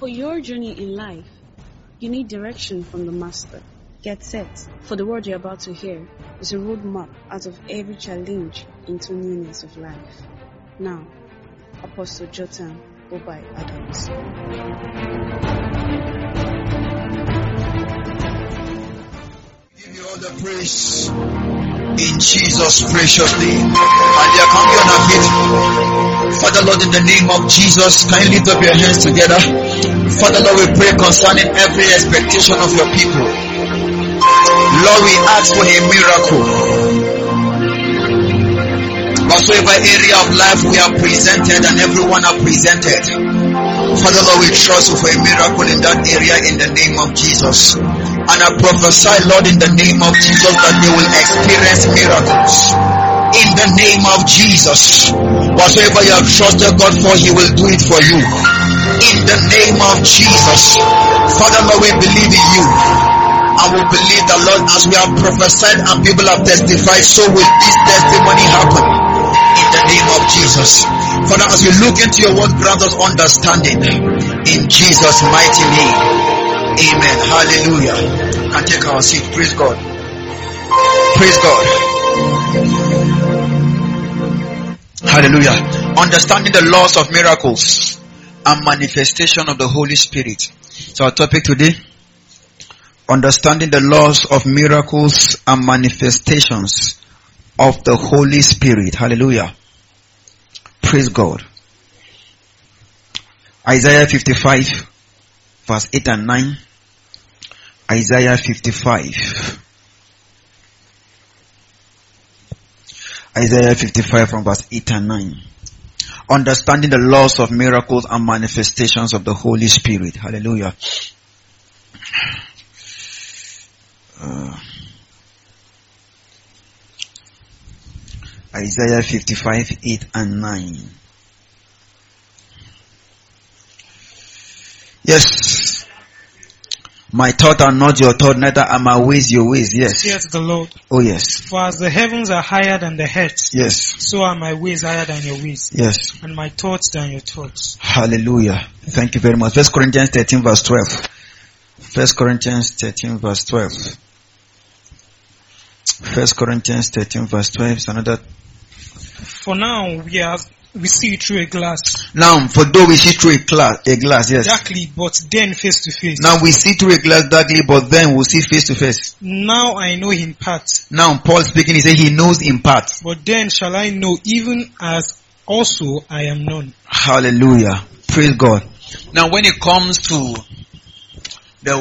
For your journey in life, you need direction from the Master. Get set, for the word you're about to hear is a roadmap out of every challenge into newness of life. Now, Apostle Jotham Obai Adams. Give you all the praise in Jesus' precious name. Hallelujah. Come be on our feet. Father Lord, in the name of Jesus, can you lift up your hands together? Father Lord, we pray concerning every expectation of your people. Lord, we ask for a miracle. Whatsoever area of life we are presented and everyone are presented, Father Lord, we trust you for a miracle in that area in the name of Jesus. And I prophesy, Lord, in the name of Jesus, that they will experience miracles. In the name of Jesus. Whatsoever you have trusted God for, He will do it for you. In the name of Jesus. Father Lord, we believe in you. And we believe that, Lord, as we have prophesied and people have testified, so will this testimony happen. In the name of Jesus. Father, as we look into your word, grant us understanding. In Jesus' mighty name. Amen. Hallelujah. And take our seat. Praise God. Praise God. Hallelujah. Understanding the laws of miracles and manifestation of the Holy Spirit. So our topic today, understanding the laws of miracles and manifestations of the Holy Spirit. Hallelujah. Praise God. Isaiah 55 verse 8 and 9. Isaiah 55. Isaiah 55 from verse 8 and 9. Understanding the laws of miracles and manifestations of the Holy Spirit. Hallelujah. Isaiah 55, 8 and 9. Yes. My thoughts are not your thoughts, neither are my ways your ways. Yes. Saith the Lord. Oh yes. For as the heavens are higher than the heavens, yes, so are my ways higher than your ways. Yes. And my thoughts than your thoughts. Hallelujah. Thank you very much. 1 Corinthians 13 verse 12. 1 Corinthians 13 verse 12. 1 Corinthians 13 verse 12 is another. For now we see through a glass. Now, for though we see through a glass, yes. Darkly, but then face to face. Now we see through a glass darkly, but then we'll see face to face. Now I know in part. Now Paul speaking, he said he knows in part. But then shall I know, even as also I am known. Hallelujah. Praise God. Now when it comes to the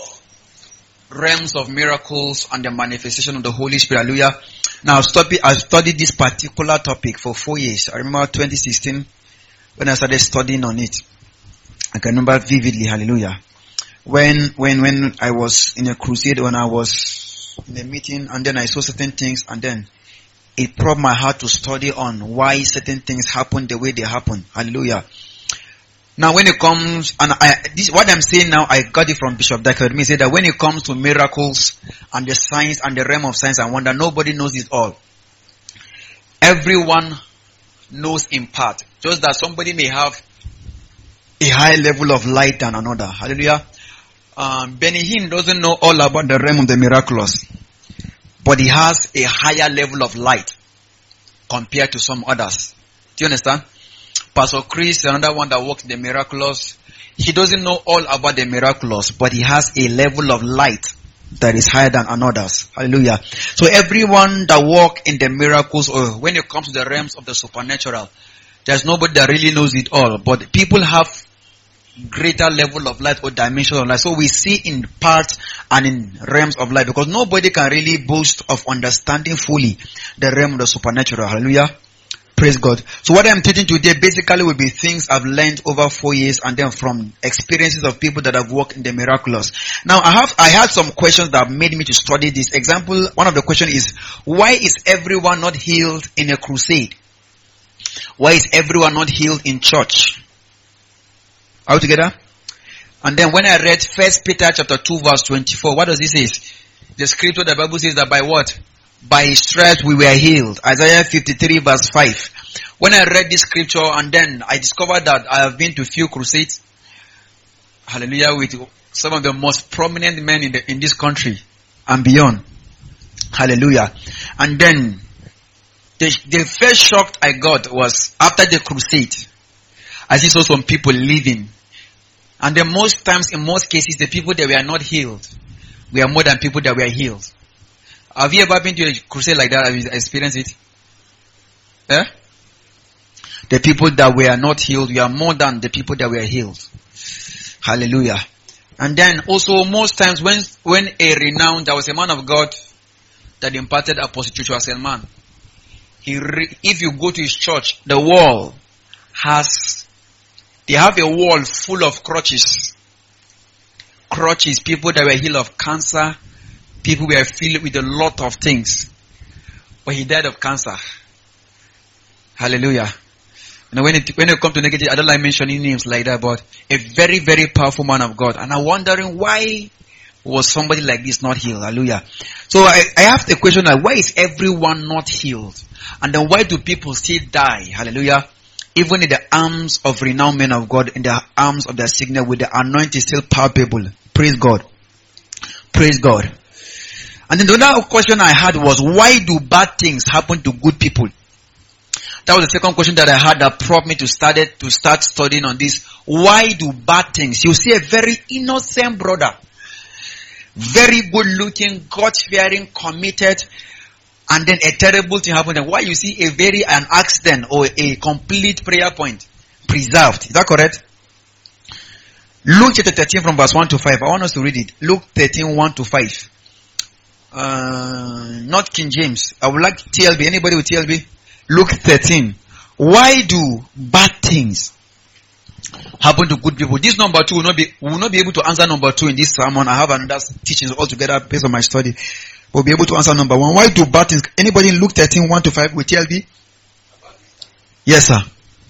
realms of miracles and the manifestation of the Holy Spirit, hallelujah. Now I've studied this particular topic for 4 years. I remember 2016 when I started studying on it. I can remember vividly, hallelujah. When I was in a crusade, when I was in a meeting, and then I saw certain things, and then it probed my heart to study on why certain things happen the way they happen. Hallelujah. Now when it comes, and what I'm saying now, I got it from Bishop Dakar. He said that when it comes to miracles and the science and the realm of science and wonder, nobody knows it all. Everyone knows in part. Just that somebody may have a high level of light than another. Hallelujah. Benny Hinn doesn't know all about the realm of the miraculous, but he has a higher level of light compared to some others. Do you understand? Pastor Chris, another one that works in the miraculous, he doesn't know all about the miraculous, but he has a level of light that is higher than others. Hallelujah. So everyone that walk in the miracles, or when it comes to the realms of the supernatural, there's nobody that really knows it all, but people have greater level of light or dimension of light. So we see in part and in realms of light, because nobody can really boast of understanding fully the realm of the supernatural. Hallelujah. Praise God. So what I'm teaching today basically will be things I've learned over 4 years, and then from experiences of people that have worked in the miraculous. Now I had some questions that made me to study this. Example, one of the questions is, why is everyone not healed in a crusade? Why is everyone not healed in church? Are we together? And then when I read 1 Peter chapter 2 verse 24, what does it say? The scripture, the Bible says that by what? By his stripes we were healed. Isaiah 53 verse 5. When I read this scripture, and then I discovered that I have been to few crusades, Hallelujah, with some of the most prominent men in this country and beyond. Hallelujah. And then the first shock I got was after the crusade. I see some people leaving. And then most times, in most cases, the people that were not healed were more than people that were healed. Have you ever been to a crusade like that? Have you experienced it? Eh? The people that were not healed were more than the people that were healed. Hallelujah. And then also most times when there was a man of God that imparted Apostle Joshua Selman. If you go to his church, the wall they have a wall full of crutches. Crutches, people that were healed of cancer, people were filled with a lot of things. But he died of cancer. Hallelujah. Now when it comes to negative, I don't like mentioning names like that, but a very, very powerful man of God. And I'm wondering why was somebody like this not healed? Hallelujah. So I have the question like, why is everyone not healed? And then why do people still die? Hallelujah. Even in the arms of renowned men of God, in the arms of their signal with the anointing still palpable. Praise God. Praise God. And then the other question I had was, why do bad things happen to good people? That was the second question that I had that prompted me to start studying on this. Why do bad things? You see a very innocent brother, very good looking, God fearing, committed, and then a terrible thing happened. And why you see an accident or a complete prayer point preserved? Is that correct? Luke chapter 13 from verse 1 to 5. I want us to read it. Luke 13, 1 to 5. Not King James. I would like TLB. Anybody with TLB? Luke 13. Why do bad things happen to good people? This number 2 will not be able to answer number 2 in this sermon. I have another teachings altogether based on my study. We'll be able to answer number 1. Why do bad things? Anybody in Luke 13, 1 to 5 with TLB? Yes, sir.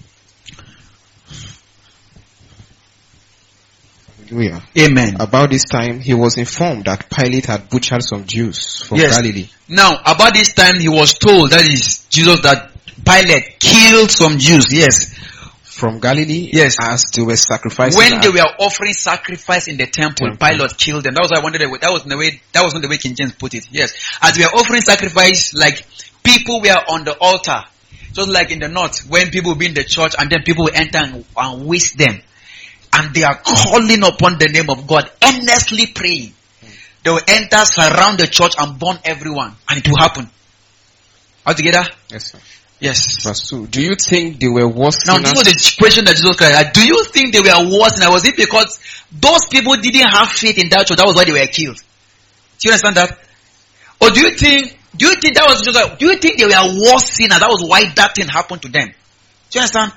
Hallelujah. Amen. About this time, he was informed that Pilate had butchered some Jews from Galilee. Now, about this time, he was told, that is Jesus, that Pilate killed some Jews. Yes. From Galilee. Yes. As they were sacrificing. When they were offering sacrifice in the temple, Pilate killed them. That was why I wondered. That was not the way King James put it. Yes. As they were offering sacrifice, like people were on the altar, just like in the north, when people will be in the church and then people will enter and waste them. And they are calling upon the name of God, earnestly praying. They will enter, surround the church and burn everyone. And it will happen. All together? Yes, sir. Yes. Verse 2. Do you think they were worse Now sinners? this was the question that Jesus Christ had. Do you think they were worse sinners? Was it because those people didn't have faith in that church? That was why they were killed. Do you understand that? Or do you think that was just, do you think they were worse sinners? That was why that thing happened to them. Do you understand?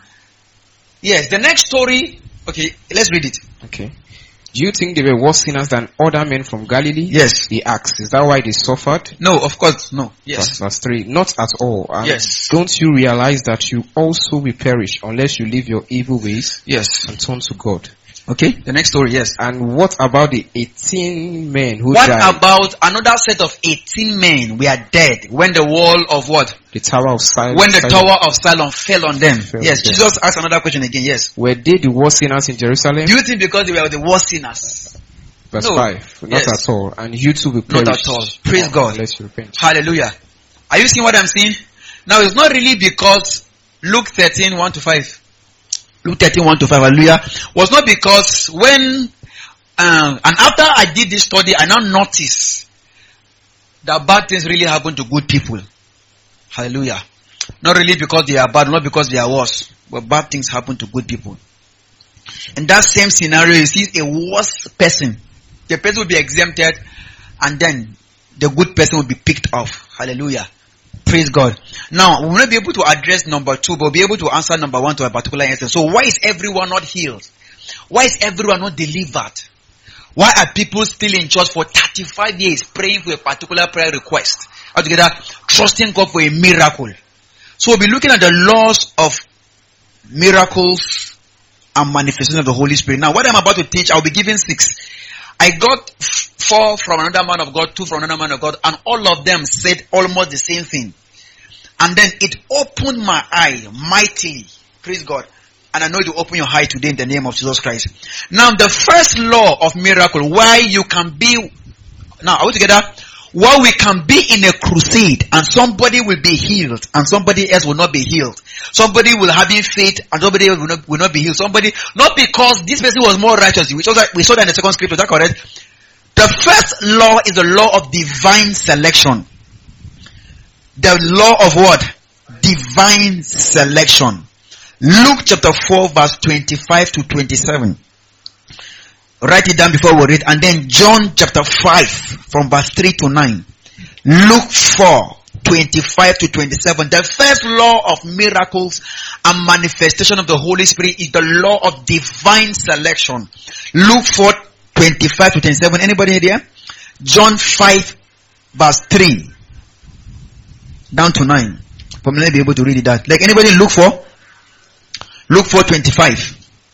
Yes. The next story. Okay, let's read it. Okay. Do you think they were worse sinners than other men from Galilee? Yes. He asked. Is that why they suffered? No, of course, no. Yes. Verse 3. Not at all. And yes. Don't you realize that you also will perish unless you leave your evil ways? Yes. And turn to God. Okay, the next story, yes. And what about the 18 men who died? What about another set of 18 men were dead when the wall of what? The Tower of Siloam. When the Tower of Siloam fell on them. Yes, on Jesus asked another question again, yes. Were they the worst sinners in Jerusalem? Do you think because they were the worst sinners? Verse No. 5. Not Yes. at all. And you too will perish. Not at all. Praise God. Unless you repent. Hallelujah. Are you seeing what I'm saying? Now it's not really because Luke 13, 1 to 5. Luke 13, 1 to 5, hallelujah. Was not because when, and after I did this study, I now noticed that bad things really happen to good people. Hallelujah. Not really because they are bad, not because they are worse, but bad things happen to good people. In that same scenario, you see a worse person. The person will be exempted, and then the good person will be picked off. Hallelujah. Praise God. Now, we will not be able to address number 2, but we'll be able to answer number 1 to a particular instance. So why is everyone not healed? Why is everyone not delivered? Why are people still in church for 35 years praying for a particular prayer request? Altogether, trusting God for a miracle. So we'll be looking at the laws of miracles and manifestation of the Holy Spirit. Now, what I'm about to teach, I'll be giving 6. I got 4 from another man of God, 2 from another man of God, and all of them said almost the same thing. And then it opened my eye mightily. Praise God. And I know it will open your eye today in the name of Jesus Christ. Now, the first law of miracle, why you can be, now are we together? Why we can be in a crusade and somebody will be healed and somebody else will not be healed. Somebody will have faith and somebody else will not be healed. Somebody, not because this person was more righteous. We saw that in the second scripture, is that correct? The first law is the law of divine selection. The law of what? Divine selection. Luke chapter 4 verse 25 to 27. Write it down before we read. And then John chapter 5 from verse 3 to 9. Luke 4, 25 to 27. The first law of miracles and manifestation of the Holy Spirit is the law of divine selection. Luke 4, 25 to 27. Anybody here? John 5 verse 3 down to 9. For me, let me be able to read it out. Like anybody Luke 4? Luke 4, 25.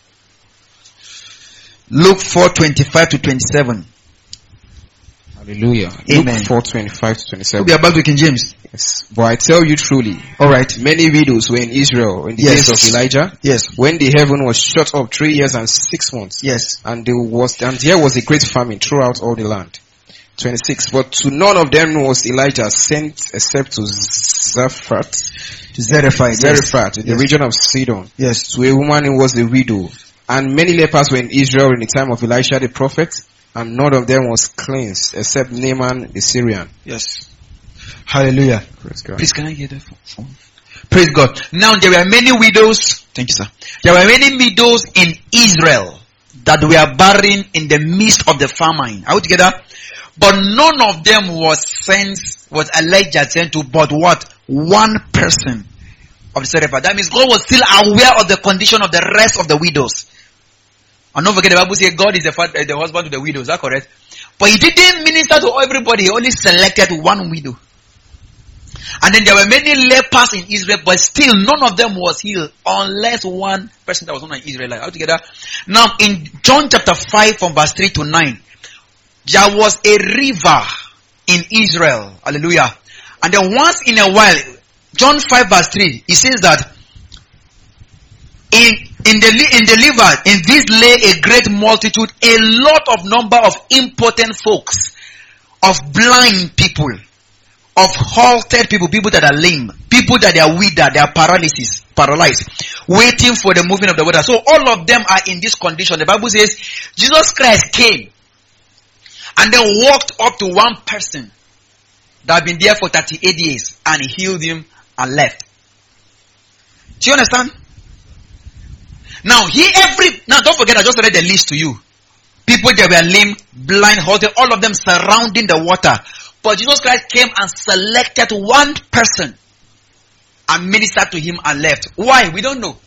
Luke 4, 25 to 27. Hallelujah. Amen. Luke 4, 25 to 27. We are back to King James. Yes. But I tell you truly, Alright. many widows were in Israel in the days of Elijah. Yes. When the heaven was shut up 3 years and 6 months. Yes. And there was a great famine throughout all the land. 26. But to none of them was Elijah sent except to Zarephath. Zarephath. In the region of Sidon. Yes. To a woman who was a widow. And many lepers were in Israel in the time of Elisha the prophet, and none of them was cleansed except Naaman the Syrian. Yes. Hallelujah. Praise God. Please, can I get that phone? Praise God. Now, there were many widows. Thank you, sir. There were many widows in Israel that were barren in the midst of the famine. Are we together? But none of them was Elijah sent to, but what? One person of the Zarephath. That means God was still aware of the condition of the rest of the widows. And don't forget, the Bible says God is the husband to the widows. Is that correct? But he didn't minister to everybody. He only selected one widow. And then there were many lepers in Israel, but still none of them was healed unless one person that was not an Israelite. All together. Now in John chapter 5 from verse 3 to 9, there was a river in Israel. Hallelujah. And then once in a while, John 5 verse 3, he says that in this lay a great multitude, a lot of number of impotent folks, of blind people, of halted people, people that are lame, people that are withered, they are paralyzed, waiting for the moving of the water. So all of them are in this condition. The Bible says Jesus Christ came and then walked up to one person that had been there for 38 years and he healed him and left. Do you understand? Now don't forget, I just read the list to you. People that were lame, blind, halted, all of them surrounding the water. But Jesus Christ came and selected one person and ministered to him and left. Why? We don't know.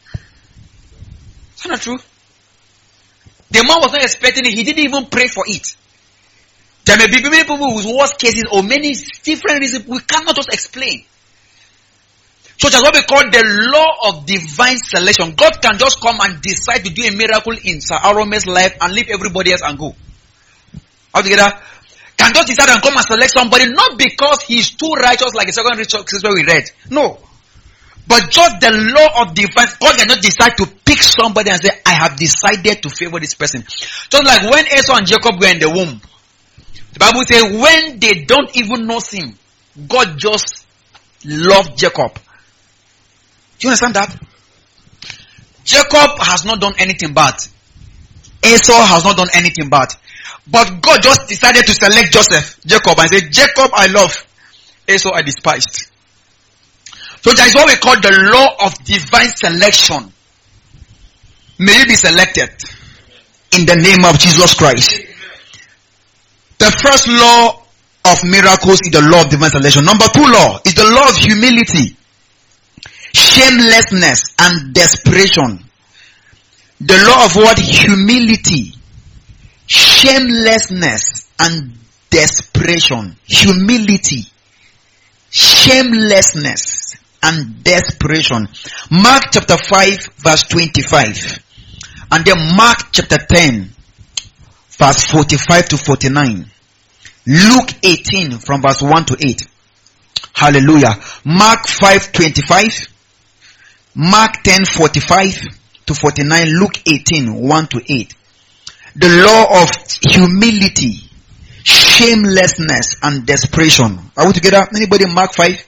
Is that not true? The man was not expecting it. He didn't even pray for it. There may be many people whose worst cases or many different reasons we cannot just explain. So that's what we call the law of divine selection. God can just come and decide to do a miracle in Sir Arome's life and leave everybody else and go. Altogether, can just decide and come and select somebody, not because he's too righteous like the second scripture we read. No. But just the law of divine, God cannot decide to pick somebody and say, I have decided to favor this person. Just like when Esau and Jacob were in the womb. The Bible says when they don't even know sin, God just loved Jacob. Do you understand that? Jacob has not done anything bad. Esau has not done anything bad. But God just decided to select Jacob and say, Jacob I love, Esau I despised. So that is what we call the law of divine selection. May you be selected in the name of Jesus Christ. The first law of miracles is the law of divine selection. Number 2 law is the law of humility, shamelessness and desperation. The law of what? Humility, shamelessness and desperation. Humility, shamelessness and desperation. Mark chapter 5 verse 25. And then Mark chapter 10 verse 45 to 49. Luke 18 from verse 1 to 8. Hallelujah. Mark 5:25. Mark 10:45 to 49, Luke 18:1 to 8. The law of humility, shamelessness, and desperation. Are we together? Anybody Mark 5?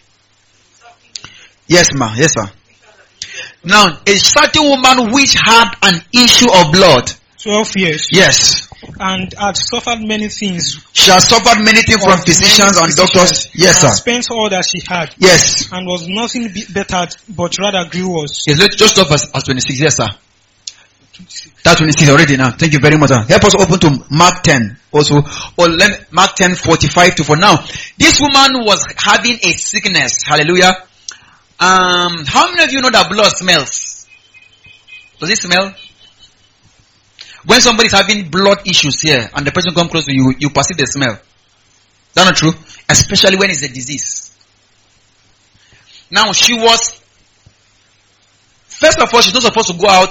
Yes, ma. Yes, sir. Now, a certain woman which had an issue of blood. 12 years. Yes. And had suffered many things. She has suffered many things from physicians and doctors. Yes, sir. And spent all that she had. Yes. And was nothing bettered, but rather grew worse. Yes, let's just stop at 26. Yes, sir. That's 26 already now. Thank you very much, sir. Help us open to Mark 10 also. Or let Mark 10:45 to 4. Now, this woman was having a sickness. Hallelujah. How many of you know that blood smells? Does it smell? When somebody is having blood issues here and the person comes close to you, you perceive the smell. That's not true? Especially when it's a disease. Now, she was, first of all, she's not supposed to go out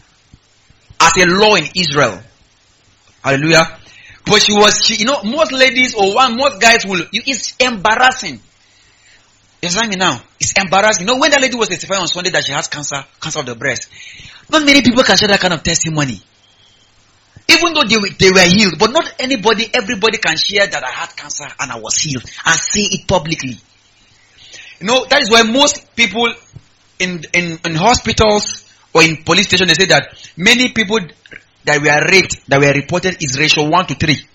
as a law in Israel. Hallelujah. But most ladies or most guys will, it's embarrassing. You understand me now? It's embarrassing. When that lady was testifying on Sunday that she has cancer of the breast, not many people can share that kind of testimony. Even though they were healed, but not everybody can share that I had cancer and I was healed and say it publicly. That is why most people in hospitals or in police stations, they say that many people that were raped, that were reported is ratio 1 to 3.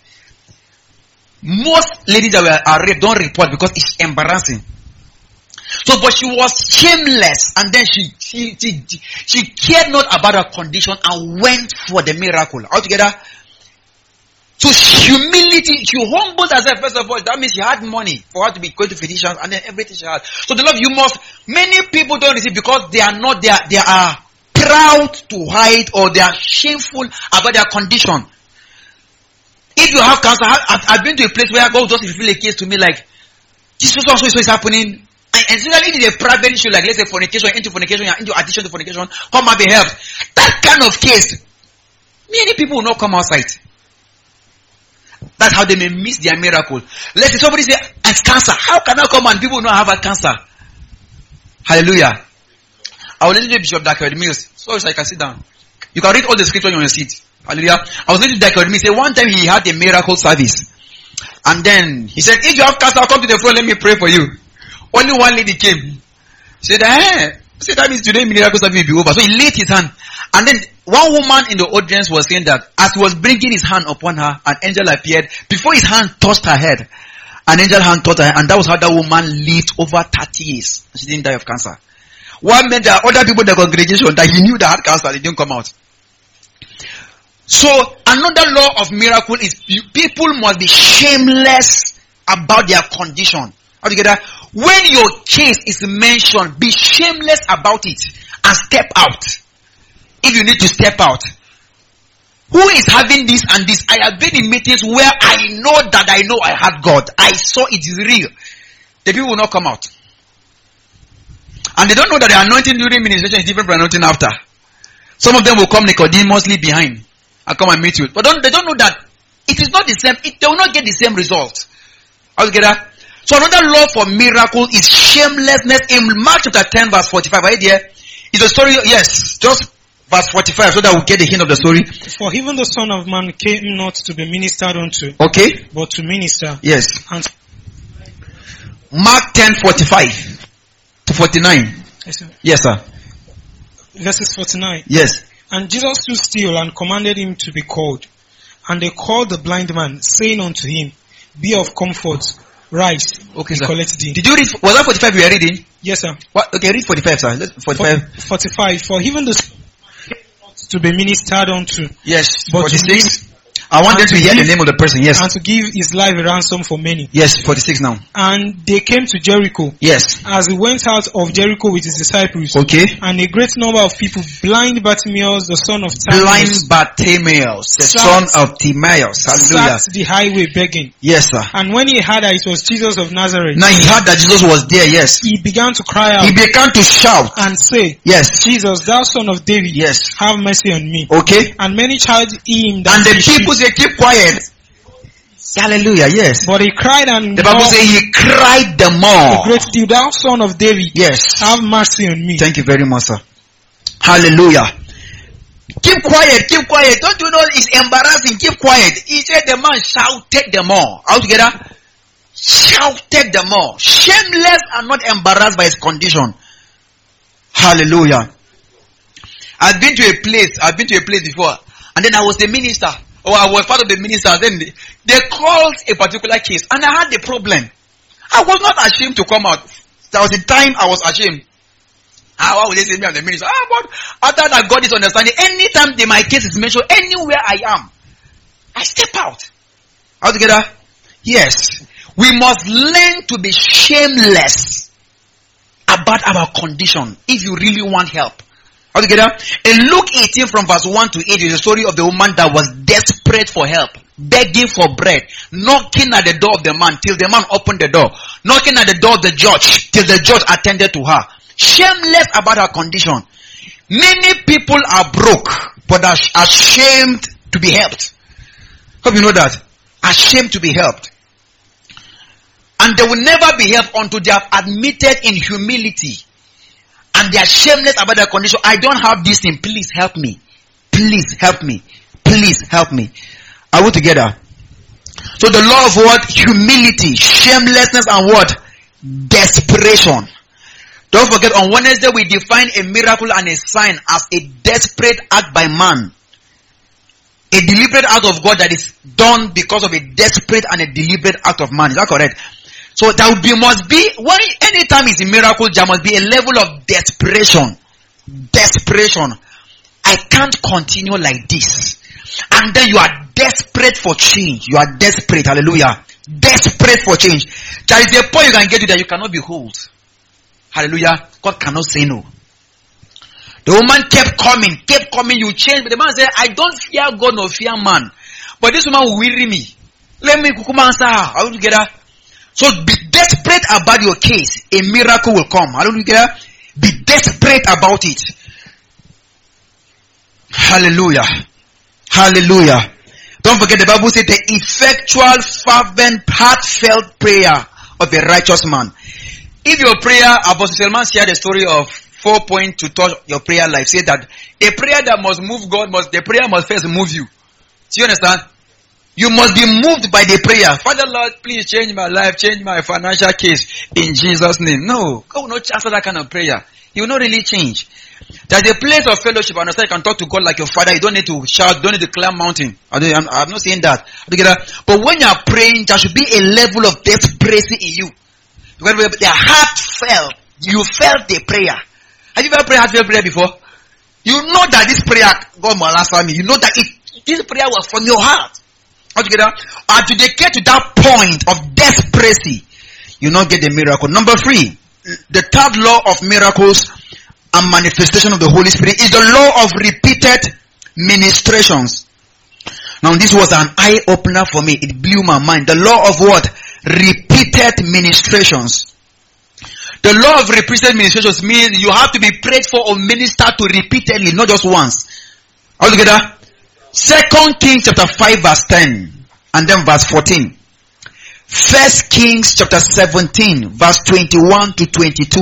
Most ladies that are raped don't report because it's embarrassing. So, but she was shameless, and then she cared not about her condition and went for the miracle. Altogether, so humility, she humbled herself first of all. That means she had money for her to be going to physicians, and then everything she had. So the Lord, many people don't receive because they are proud to hide or they are shameful about their condition. If you have cancer, I've been to a place where God just reveal a case to me like, this is happening. And especially if it's a private issue, like let's say fornication, into addiction to fornication, come and be helped. That kind of case, many people will not come outside. That's how they may miss their miracle. Let's say somebody say, it's cancer. How can I come and people will not have a cancer? Hallelujah. I was listening to Bishop Dakar Mills. So I can sit down. You can read all the scripture on your seat. Hallelujah. I was listening to Dakar Mills. Say one time he had a miracle service. And then he said, if you have cancer, come to the front, let me pray for you. Only one lady came. She said, that means today miracle service will be over. So he laid his hand. And then one woman in the audience was saying that as he was bringing his hand upon her, an angel appeared. Before his hand touched her head, an angel hand touched her, and that was how that woman lived over 30 years. She didn't die of cancer. What meant that other people in the congregation that he knew that had cancer, they didn't come out. So another law of miracle is people must be shameless about their condition. Altogether, when your case is mentioned, be shameless about it and step out. If you need to step out. Who is having this and this? I have been in meetings where I know I had God. I saw it is real. The people will not come out. And they don't know that the anointing during ministration is different from anointing after. Some of them will come Nicodemously behind and come and meet you. But they don't know that it is not the same. They will not get the same result. Altogether. So another law for miracle is shamelessness. In Mark chapter 10 verse 45, right there, is a story, yes, just verse 45, so that we'll get the hint of the story. For even the Son of Man came not to be ministered unto, okay, but to minister. Yes. And Mark 10:45 to 49. Yes, sir. Yes, sir. Verses 49. Yes. And Jesus stood still and commanded him to be called. And they called the blind man, saying unto him, Be of comfort, rise, okay, sir. Collect thee. Did you read, was that 45 you were reading? Yes, sir. What? Okay, read 45, sir. 45. 45. For even the Son came not to be ministered unto. Yes. But 46. I want them to hear the name of the person, yes. And to give his life a ransom for many. Yes, 46 now. And they came to Jericho. Yes. As he went out of Jericho with his disciples. Okay. And a great number of people, blind Bartimaeus, the son of Timaeus. Blind Bartimaeus, the son of Timaeus. Hallelujah. Sat the highway begging. Yes, sir. And when he heard that it was Jesus of Nazareth. Now he heard that Jesus was there, yes. He began to cry out. He began to shout. And say, yes. Jesus, thou son of David. Yes. Have mercy on me. Okay. And many charged him that and the people say, keep quiet. Hallelujah, yes. But he cried and the Bible says he cried the more. A great deal, thou son of David. Yes. Have mercy on me. Thank you very much, sir. Hallelujah. Keep quiet, keep quiet. Don't you know it's embarrassing? Keep quiet. He said the man shouted them all. All together? Shouted them all. Shameless and not embarrassed by his condition. Hallelujah. I've been to a place before, and then I was the minister, or I was part of the ministers. Then they called a particular case, and I had the problem. I was not ashamed to come out. There was a time I was ashamed. Why would they say me as the minister? But after that, God is understanding. Anytime my case is mentioned, anywhere I am, I step out. All together? Yes. We must learn to be shameless about our condition if you really want help. All together? In Luke 18 from verse 1 to 8 is the story of the woman that was desperate for help, begging for bread, knocking at the door of the man till the man opened the door, knocking at the door of the judge till the judge attended to her. Shameless about her condition. Many people are broke, but are ashamed to be helped. Hope you know that. Ashamed to be helped. And they will never be helped until they have admitted in humility. And they are shameless about their condition. I don't have this thing. Please help me. Please help me. Please help me. Are we together? So the law of what? Humility, shamelessness, and what? Desperation. Don't forget, on Wednesday we define a miracle and a sign as a desperate act by man. A deliberate act of God that is done because of a desperate and a deliberate act of man. Is that correct? So there must be, anytime it's a miracle, there must be a level of desperation. Desperation. I can't continue like this. And then you are desperate for change. You are desperate. Hallelujah. Desperate for change. There is a point you can get to that you cannot behold. Hallelujah. God cannot say no. The woman kept coming, you change. But the man said, I don't fear God nor fear man. But this woman will weary me. Let me kukuma answer her. Are we together? So be desperate about your case. A miracle will come. Are we together? Be desperate about it. Hallelujah. Hallelujah. Don't forget the Bible says the effectual, fervent, heartfelt prayer of a righteous man. If your prayer, Apostle Selman shared the story of 4 points to touch your prayer life. Say that a prayer that must move God the prayer must first move you. Do you understand? You must be moved by the prayer. Father Lord, please change my life, change my financial case in Jesus' name. No, God will not answer that kind of prayer. He will not really change. There's a place of fellowship. I understand you can talk to God like your father. You don't need to shout, don't need to climb mountain. I'm not saying that. But when you are praying, there should be a level of desperation in you. Because the heart felt, you felt the prayer. Have you ever prayed heartfelt prayer before? You know that this prayer, God will answer me. You know that this prayer was from your heart. Altogether, until they get to that point of desperation, you not get the miracle. Number 3, the third law of miracles and manifestation of the Holy Spirit is the law of repeated ministrations. Now this was an eye-opener for me. It blew my mind. The law of what? Repeated ministrations. The law of repeated ministrations means you have to be prayed for or ministered to repeatedly, not just once. All together? 2 Kings chapter 5 verse 10 and then verse 14. 1 Kings chapter 17 verse 21 to 22.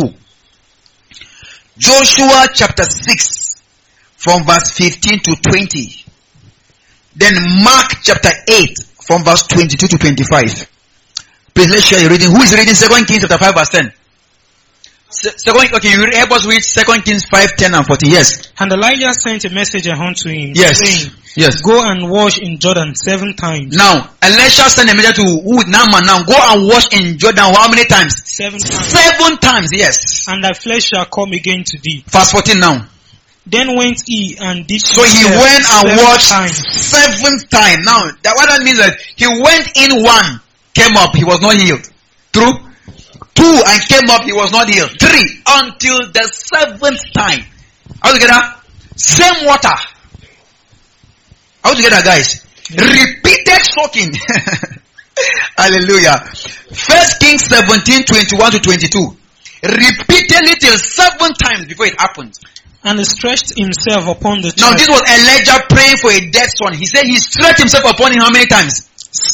Joshua chapter 6 from verse 15 to 20. Then Mark chapter 8 from verse 22 to 25. Please let's share your reading. Who is reading 2 Kings chapter 5 verse 10? Okay, you help us read 2 Kings 5, 10 and 14. Yes. And Elijah sent a messenger unto him, yes, saying, yes, go and wash in Jordan 7 times. Now, Elisha sent a messenger to Naaman. Now, go and wash in Jordan how many times? 7 times. 7 times, yes. And thy flesh shall come again to thee. Verse 14 now. Then went he and did. So he went and washed 7th time. Now, what that means is that he went in 1, came up, he was not healed. True? 2 and came up, he was not healed. 3 until the 7th time. All together? Same water. All together, guys. Repeated soaking. Hallelujah. 1 Kings 17, 21 to 22. Repeatedly till 7 times before it happened. And he stretched himself upon the child. Now this was Elijah praying for a dead son. He said he stretched himself upon him how many times?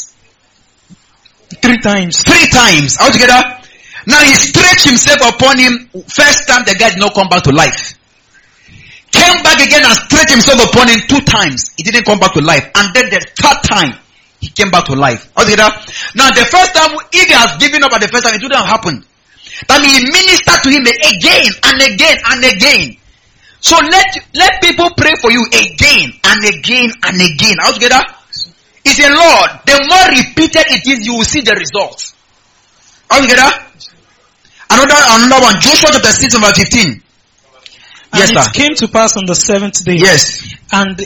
3 times. 3 times. All together? Now he stretched himself upon him. First time the guy did not come back to life. Came came back again and stretched himself upon him 2 times. He didn't come back to life. And then the 3rd time, he came back to life. Okay, now the first time, if he has given up at the first time, it wouldn't have happened. Then he ministered to him again and again and again. So let people pray for you again and again and again. Are you together? It's a Lord. The more repeated it is, you will see the results. Are you together? Another one. Joshua chapter 6 verse 15. Yes, and sir. it came to pass on the 7th day. Yes. And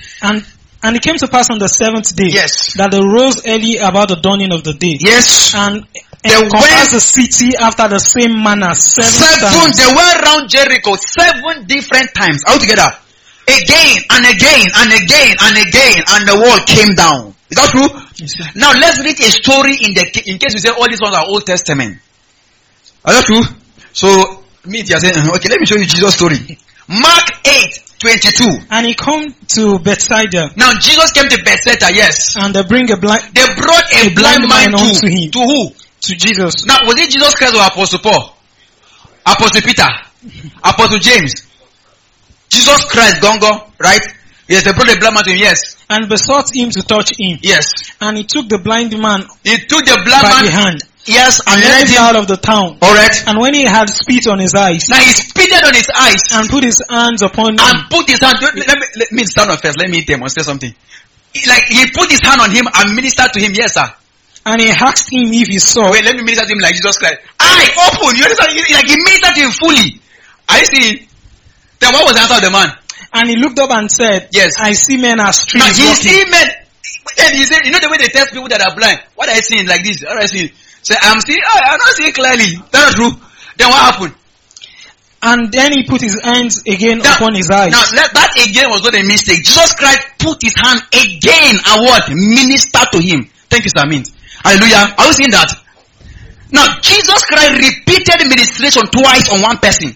it came to pass on the 7th day. Yes. That they rose early about the dawning of the day. Yes. And They compassed the city after the same manner 7 times. They went around Jericho 7 different times. All together. Again and again and again and again, and the wall came down. Is that true? Yes, sir. Now let's read a story in case you say all these ones are Old Testament. Is that true? So you are saying, okay, let me show you Jesus' story. Mark 8:22. And he come to Bethsaida. Now Jesus came to Bethsaida, yes. And they brought a blind man unto him. to who? To Jesus. Now, was it Jesus Christ or Apostle Paul? Apostle Peter? Apostle James? Jesus Christ, Gongo, right? Yes, they brought a blind man to him, yes. And besought him to touch him. Yes. And he took the blind man He took the blind by man, the hand. yes, and And led led him him. out of the town. Alright. And when he had spit on his eyes. Now he spitted on his eyes And put his hands upon him. and put his hand. Let me stand up first. Let me demonstrate something. Like he put his hand on him and ministered to him. Yes, sir. And he asked him if he saw. Wait, let me minister to him like Jesus Christ. Eye open. You understand? Like he ministered to him fully. Are you seeing? Then what was the answer of the man? And he looked up and said, Yes. I see men as trees Now he walking. see men. Then he said, you know the way they test people that are blind. What are you seeing like this? What are you seeing? Say, I'm not seeing clearly. That's not true. Then what happened? And then he put his hands again Now- upon his eyes. Now that again was not a mistake. Jesus Christ put his hand again and what? Ministered to him. Thank you, Sir Mint. Hallelujah. Are you seeing that? Now Jesus Christ repeated ministration twice on one person.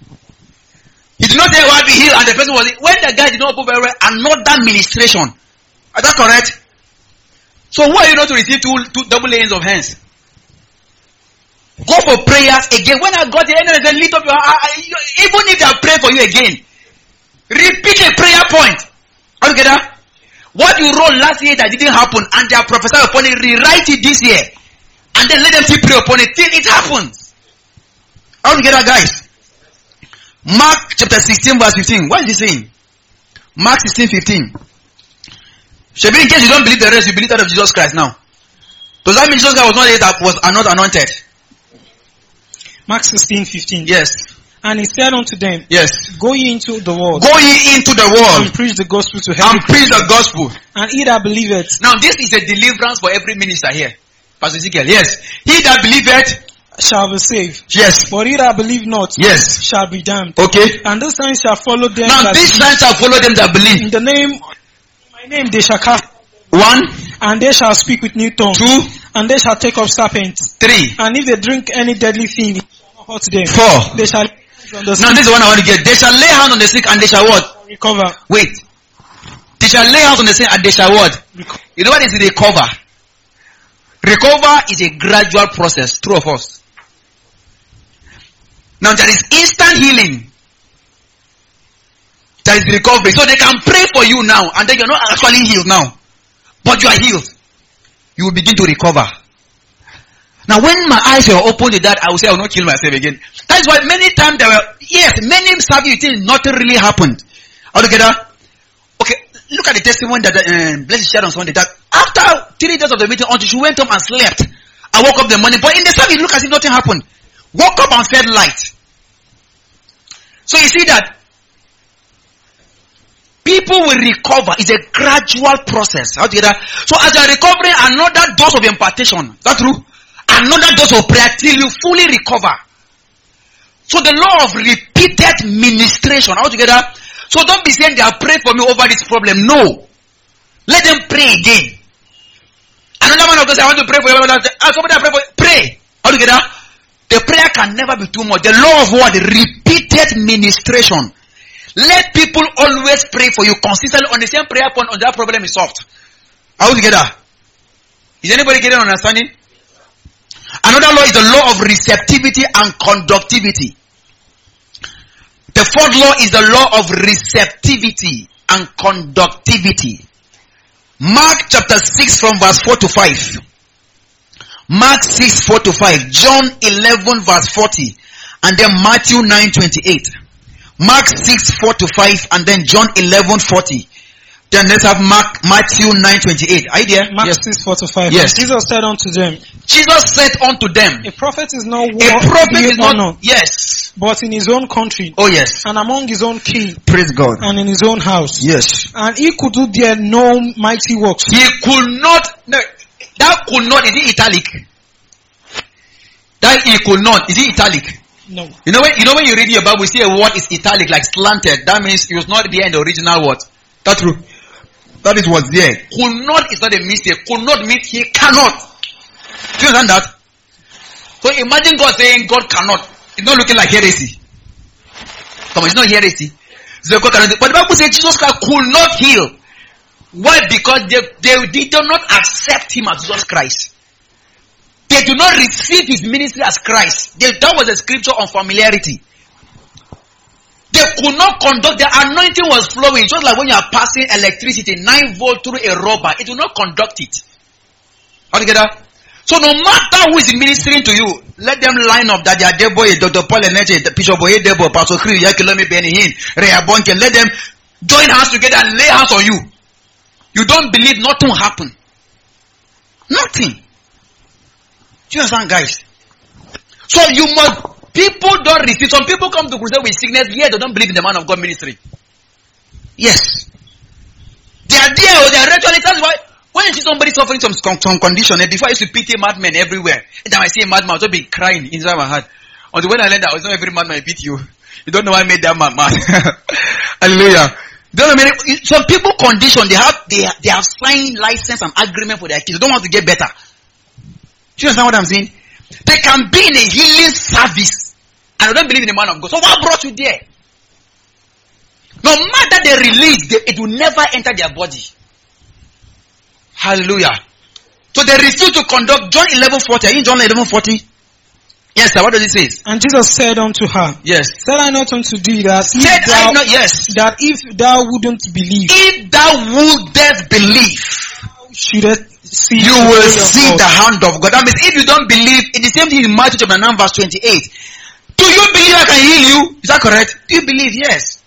He did not say, well, be healed, and the person was, when the guy did not open very well, another ministration. Is that correct? So why are you not to receive two double layings of hands? Go for prayers again. When I got the end, I said, lift up your even if they pray for you again, repeat a prayer point. All together? What you wrote last year that didn't happen, and they are prophesying upon it, rewrite it this year. And then let them keep praying upon it till it happens. All together, guys. Mark chapter 16 verse 15. What is he saying? Mark 16:15. Shebi, in case you don't believe the rest, you believe that of Jesus Christ now. Does that mean Jesus Christ was not anointed? Mark 16:15. Yes. And he said unto them, Yes. Go ye into the world. Go ye into the world And preach the gospel to and every preach the gospel. And he that believeth Now this is a deliverance for every minister here. Pastor Ezekiel. Yes. He that believeth shall be saved. Yes. But he that believe not Yes. shall be damned. Okay. And these signs shall follow them Now that these believe. signs shall follow them that believe. In my name they shall cast, 1, and they shall speak with new tongues, 2, and they shall take up serpents, 3, and if they drink any deadly thing, it shall not hurt them. 4. They shall lay hands on the Now this is the one I want to get. They shall lay hands on the sick and they shall what? sick recover. Wait. They shall lay hands on the sick and they shall what? You know what is recover? Recover is a gradual process. True of us. Now there is instant healing. There is recovery. So they can pray for you now and then you're not actually healed now. But you are healed. You will begin to recover. Now when my eyes were open to that, I will say I will not kill myself again. That's why many times there were, yes, many services, nothing really happened. Altogether, okay, look at the testimony that Blessed shared on Sunday, that after 3 days of the meeting, until she went home and slept, I woke up the morning, but in the service, look as if nothing happened. Woke up and felt light. So you see that people will recover. It's a gradual process. Altogether. So as you are recovering, another dose of impartation. Is that true? Another dose of prayer till you fully recover. So the law of repeated ministration. Altogether. So don't be saying they are praying for me over this problem. No. Let them pray again. Another man of God says, I want to pray for you. Somebody I pray for you. Pray. Altogether. The prayer can never be too much. The law of what? Repeated ministration. Let people always pray for you consistently on the same prayer point until that problem is solved. Are we together? Is anybody getting an understanding? Another law is the law of receptivity and conductivity. The fourth law is the law of receptivity and conductivity. Mark chapter 6 from verse 4 to 5. Mark 6, 4 to 5. John 11 verse 40. And then Matthew 9, 28. Mark 6, 4 to 5. And then John 11, 40. Then let's have Matthew 9, 28. Are you there? Mark Yes. 6, 4 to 5. Yes. Jesus said unto them, Jesus said unto them, a prophet is not a prophet is not, honored, yes. but in his own country, Oh yes. and among his own king, Praise God. and in his own house. Yes. And he could do there no mighty works. He could not, no, that could not, is it italic? That he could not, is it italic? No. You know when you read your Bible, you see a word is italic, like slanted. That means it was not there in the original word. That's true. That is what's there. Could not is not a mistake. Could not means he cannot. Do you understand that? So imagine God saying God cannot. It's not looking like heresy. Come on, it's not heresy. So God cannot. But the Bible says Jesus Christ could not heal. Why? Because they do not accept him as Jesus Christ. They do not receive his ministry as Christ. That was a scripture on familiarity. They could not conduct, the anointing was flowing, just like when you are passing electricity 9 volt through a rubber, it will not conduct it. Altogether. So no matter who is ministering to you, let them line up that they are Debo, Dr. Paul Eneche, Bishop Boye Debo, Pastor Chris, Yakilome Benihin, Rea Bonke, let them join hands together and lay hands on you. You don't believe, nothing will happen. Nothing. Do you understand, guys? So you must, people don't receive, some people come to crusade with sickness, yet they don't believe in the man of God ministry. Yes. They are there, or they are ritually, that's why, when you see somebody suffering some condition, and before I used to pity madmen everywhere, and then I see a madman, I would be crying inside my heart. Until when I learned that it's not every madman I beat you. You don't know why I made that man mad. Hallelujah. Don't know, some people condition, they have signed license and agreement for their kids. They don't want to get better. Do you understand what I'm saying? They can be in a healing service and they don't believe in the man of God. So what brought you there? No matter they release, it will never enter their body. Hallelujah. So they refuse to conduct. John 11:40. Are you in John 11:40? Yes, sir. What does it say? And Jesus said unto her, Yes. said I not unto thee that Said I not, yes. that if thou wouldn't believe, If thou wouldest believe, shouldest see you the will glory of see God. the hand of God. That means if you don't believe, it's the same thing in Matthew chapter 9 verse 28. Do you believe I can heal you? Is that correct? Do you believe? Yes.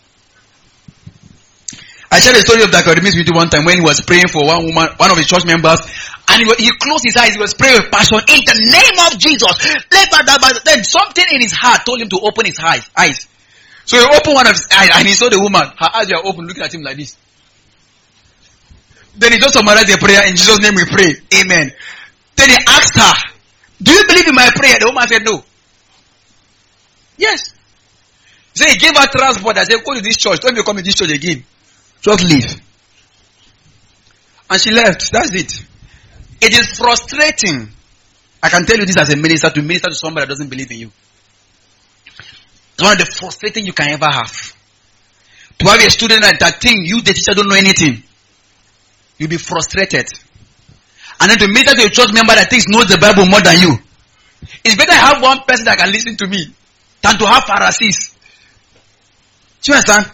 I shared a story of Nicodemus with you one time when he was praying for one woman, one of his church members, and he closed his eyes, he was praying with passion, in the name of Jesus. Then something in his heart told him to open his eyes. So he opened one of his eyes and he saw the woman, her eyes were open, looking at him like this. Then he just summarized the prayer, in Jesus' name we pray. Amen. Then he asked her, do you believe in my prayer? The woman said no. Yes. So he gave her transport. I said, go to this church. Don't you come to this church again. Just leave. And she left. That's it. It is frustrating. I can tell you this as a minister, to minister to somebody that doesn't believe in you. It's one of the frustrating you can ever have. To have a student that think you, the teacher, don't know anything. You'll be frustrated. And then to minister to a church member that thinks knows the Bible more than you. It's better I have one person that can listen to me than to have Pharisees. Do you understand?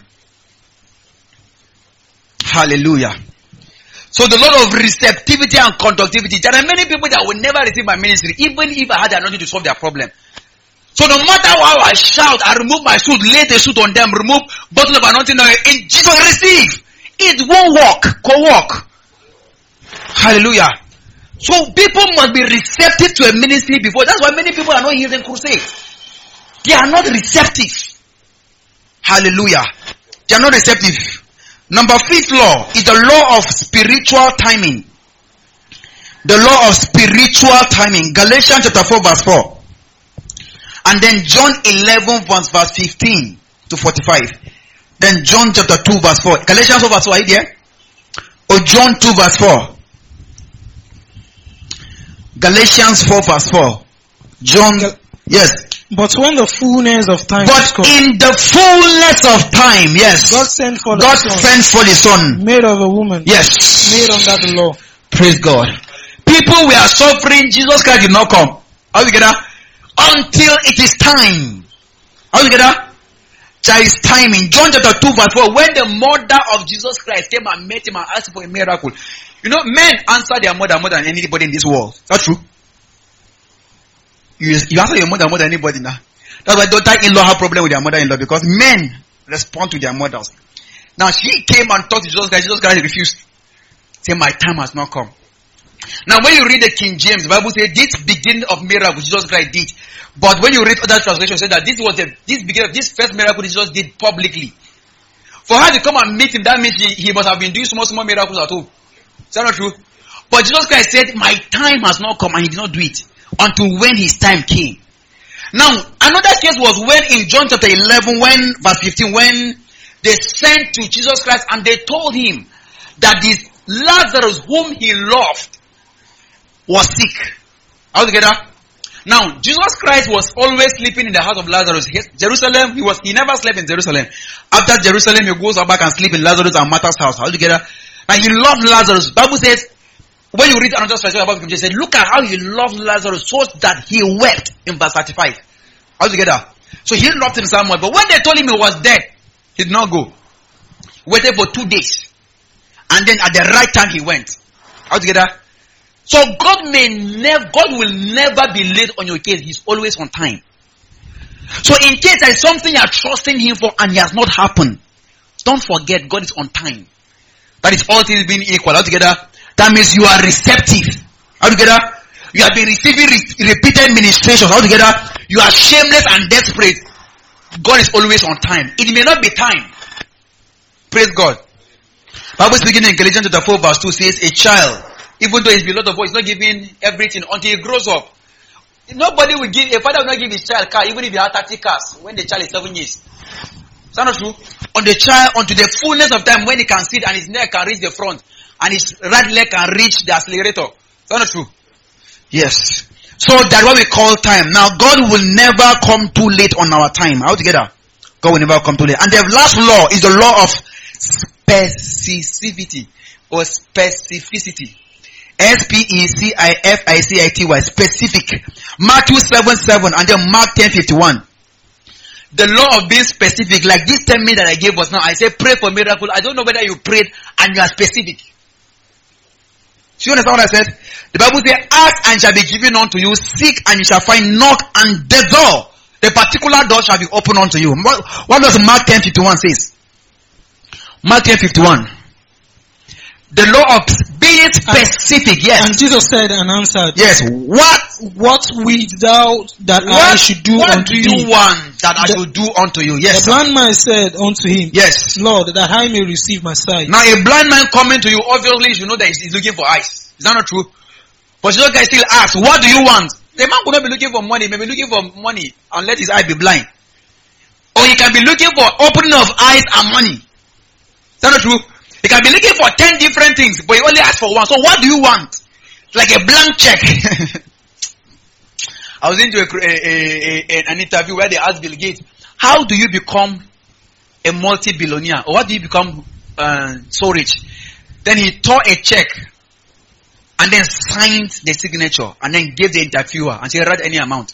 Hallelujah. So the Lord of receptivity and conductivity. There are many people that will never receive my ministry, even if I had the anointing to solve their problem. So no matter how I shout, I remove my suit, lay the suit on them, remove bottle of anointing oil, in Jesus receive. It won't work. Go walk. Hallelujah. So people must be receptive to a ministry before. That's why many people are not here in crusade. They are not receptive. Hallelujah. They are not receptive. Number 5th law is the law of spiritual timing. The law of spiritual timing. Galatians chapter 4 verse 4. And then John 11 verse 15 to 45. Then John chapter 2 verse 4. Galatians 4 verse 4, are you there? Or John 2 verse 4. Galatians 4 verse 4. John, yes. But when the fullness of time But is come, in the fullness of time, yes. God sent for God the Son, sent for the Son. made of a woman, Yes. made under the law. Praise God. People were suffering, Jesus Christ did not come. Are we together? Until it is time. Are we together? There is time in John chapter 2 verse 4 when the mother of Jesus Christ came and met him and asked for a miracle. You know, men answer their mother more than anybody in this world. Is that true? You answer your mother more than anybody now. That's why daughter-in-law have problem with their mother-in-law, because men respond to their mothers. Now she came and talked to Jesus Christ. Jesus Christ refused. Say, my time has not come. Now when you read the King James, the Bible says this beginning of miracle Jesus Christ did. But when you read other translations, say that this was this first miracle Jesus did publicly. For her to come and meet him, that means he must have been doing small miracles at home. Is that not true? But Jesus Christ said, my time has not come, and he did not do it until when his time came. Now, another case was when in John chapter 11, verse 15, when they sent to Jesus Christ and they told him that this Lazarus whom he loved was sick. Are you together? Now, Jesus Christ was always sleeping in the house of Lazarus. Jerusalem, he never slept in Jerusalem. After Jerusalem, he goes back and sleep in Lazarus and Martha's house. Are you together? And he loved Lazarus. The Bible says, when you read another translation about him, he said, look at how he loved Lazarus so that he wept in verse 35. All together. So he loved him somewhat. But when they told him he was dead, he did not go. He waited for 2 days. And then at the right time he went. All together. So God will never be late on your case. He's always on time. So in case there is something you are trusting him for and it has not happened, don't forget God is on time. That is all things being equal. All together. That means you are receptive. All together. You have been receiving repeated ministrations. All together. You are shameless and desperate. God is always on time. It may not be time. Praise God. Bible speaking in Galatians chapter 4 verse 2 says, a child, even though he's beloved of God, is not giving everything until he grows up. Nobody will give, a father will not give his child car, even if he has 30 cars, when the child is 7 years. Is that not true? On the child, unto the fullness of time, when he can sit and his neck can reach the front, and his right leg can reach the accelerator. Is that not true? Yes. So that's what we call time. Now God will never come too late on our time. All together. God will never come too late. And the last law is the law of specificity or specificity. S-P-E-C-I-F-I-C-I-T-Y. Specific. Matthew 7:7 and then Mark 10:51. The law of being specific, like this 10 minutes that I gave us now, I say pray for miracle. I don't know whether you prayed and you are specific. Do you understand what I said? The Bible says, ask and shall be given unto you, seek and you shall find, knock and the door, the particular door shall be opened unto you. What does Mark 10:51 says? Mark 10:51. The law of being specific, yes. And Jesus said and answered, yes. What wilt thou that I should do unto thee? What do you want that I should do unto you? Yes. The blind man said unto him, yes, Lord, that I may receive my sight. Now a blind man coming to you, obviously you know that he's looking for eyes. Is that not true? But Jesus guy still asks, what do you want? The man could not be looking for money, he may be looking for money and let his eye be blind. Or he can be looking for opening of eyes and money. Is that not true? He can be looking for 10 different things, but he only asks for one. So what do you want? It's like a blank check. I was into an interview where they asked Bill Gates, how do you become a multi-billionaire? Or what do you become so rich? Then he tore a check and then signed the signature and then gave the interviewer and said, write any amount.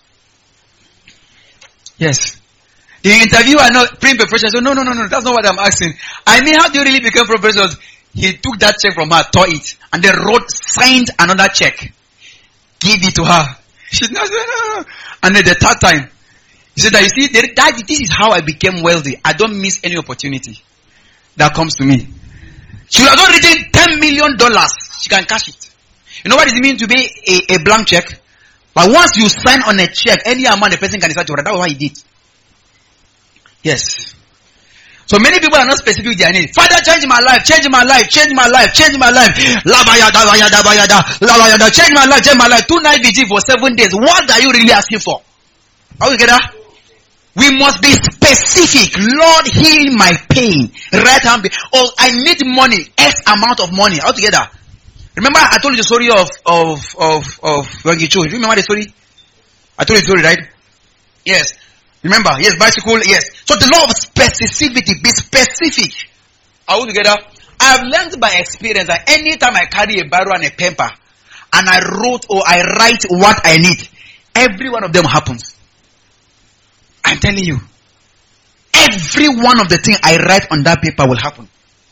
Yes. The interviewer not pre-preparation said, no, that's not what I'm asking. I mean, how do you really become professors? He took that check from her, tore it, and then signed another check. Give it to her. She said, no. And then the third time, he said that, you see, this is how I became wealthy. I don't miss any opportunity that comes to me. She would have not written $10 million. She can cash it. You know what it means to be a blank check? But once you sign on a check, any amount the person can decide to write. That's what he did. Yes. So many people are not specific with their need. Father, change my life, change my life, change my life, change my life. Change my life, change my life. 2 night vigil for 7 days. What are you really asking for? Are we together? We must be specific. Lord, heal my pain. Right hand. Oh, I need money. X amount of money. All together. Remember, I told you the story of Wangicho. You remember the story? I told you the story, right? Yes. Remember, yes, bicycle, yes. So the law of specificity, be specific. Are we together? I have learned by experience that anytime I carry a barrow and a paper and I wrote or I write what I need, every one of them happens. I'm telling you. every one of the things I write on that paper will happen.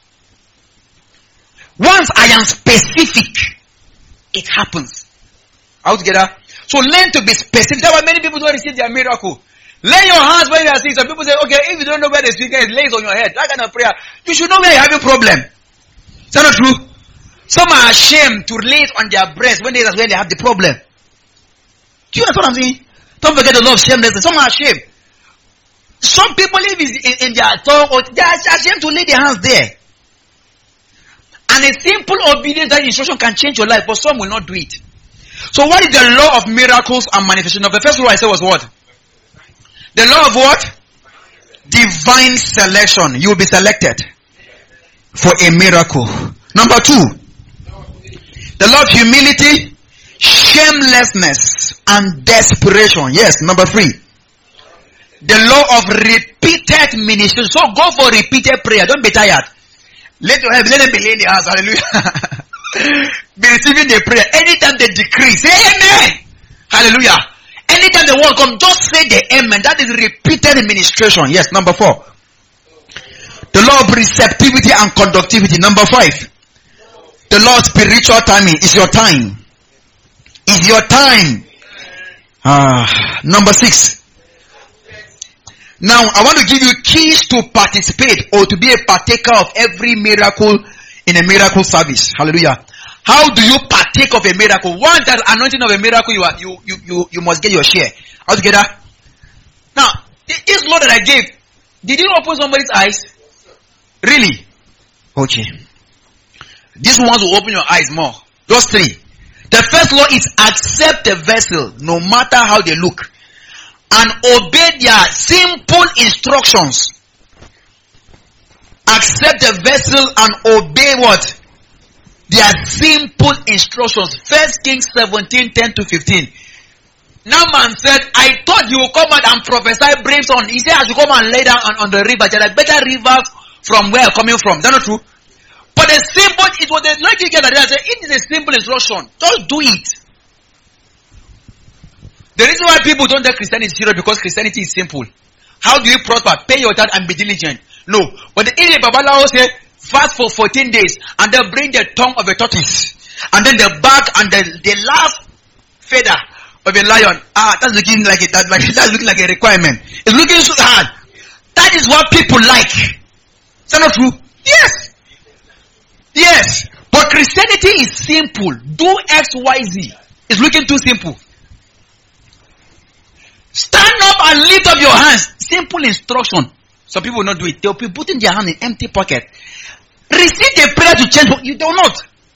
Once I am specific, it happens. All together? So learn to be specific. That's why many people don't receive their miracle. Lay your hands when you are sick. Some people say, okay, if you don't know where the speaker is, lay it on your head. That kind of prayer. You should know where you're having a problem. Is that not true? Some are ashamed to lay it on their breast when they have the problem. Do you understand what I'm saying? Don't forget the law of shamelessness. Some are ashamed. Some people live in their tongue, or they are ashamed to lay their hands there. And a simple obedience, that instruction can change your life, but some will not do it. So what is the law of miracles and manifestation? The first law I said was what? The law of what? Divine selection. You will be selected for a miracle. Number 2, the law of humility, shamelessness, and desperation. Yes, number 3. The law of repeated ministry. So go for repeated prayer. Don't be tired. Let them be laying their hands. Hallelujah. Be receiving the prayer. Anytime they decree, say amen. Hallelujah. Anytime the word comes, just say the amen. That is repeated administration. Yes, number 4. The law of receptivity and conductivity. Number 5. The law of spiritual timing. Is your time. Is your time. Number 6. Now, I want to give you keys to participate or to be a partaker of every miracle in a miracle service. Hallelujah. How do you partake of a miracle? Once there's anointing of a miracle, you must get your share. All together? Now, this law that I gave, did it open somebody's eyes? Really? Okay. This one will open your eyes more. Those 3. The first law is accept the vessel, no matter how they look, and obey their simple instructions. Accept the vessel and obey what? Their simple instructions. 1 Kings 17:10-15. Naaman said, I thought you would come out and prophesy brimstone. He said, I should come and lay down on the river. There are better rivers from where coming from. Is that not true? But the simple, it was the logic that I said, it is a simple instruction. Just do it. The reason why people don't take Christianity serious because Christianity is simple. How do you prosper? Pay your tithe and be diligent. No. But the Indian Babalawo say, fast for 14 days and then bring the tongue of a tortoise. And then the back and the last feather of a lion. That's looking like it. That's looking like a requirement. It's looking so hard. That is what people like. Is that not true? Yes. Yes. But Christianity is simple. Do X, Y, Z. It's looking too simple. Stand up and lift up your hands. Simple instruction. Some people will not do it. They'll be putting their hand in empty pocket. Receive the prayer to change. You do not.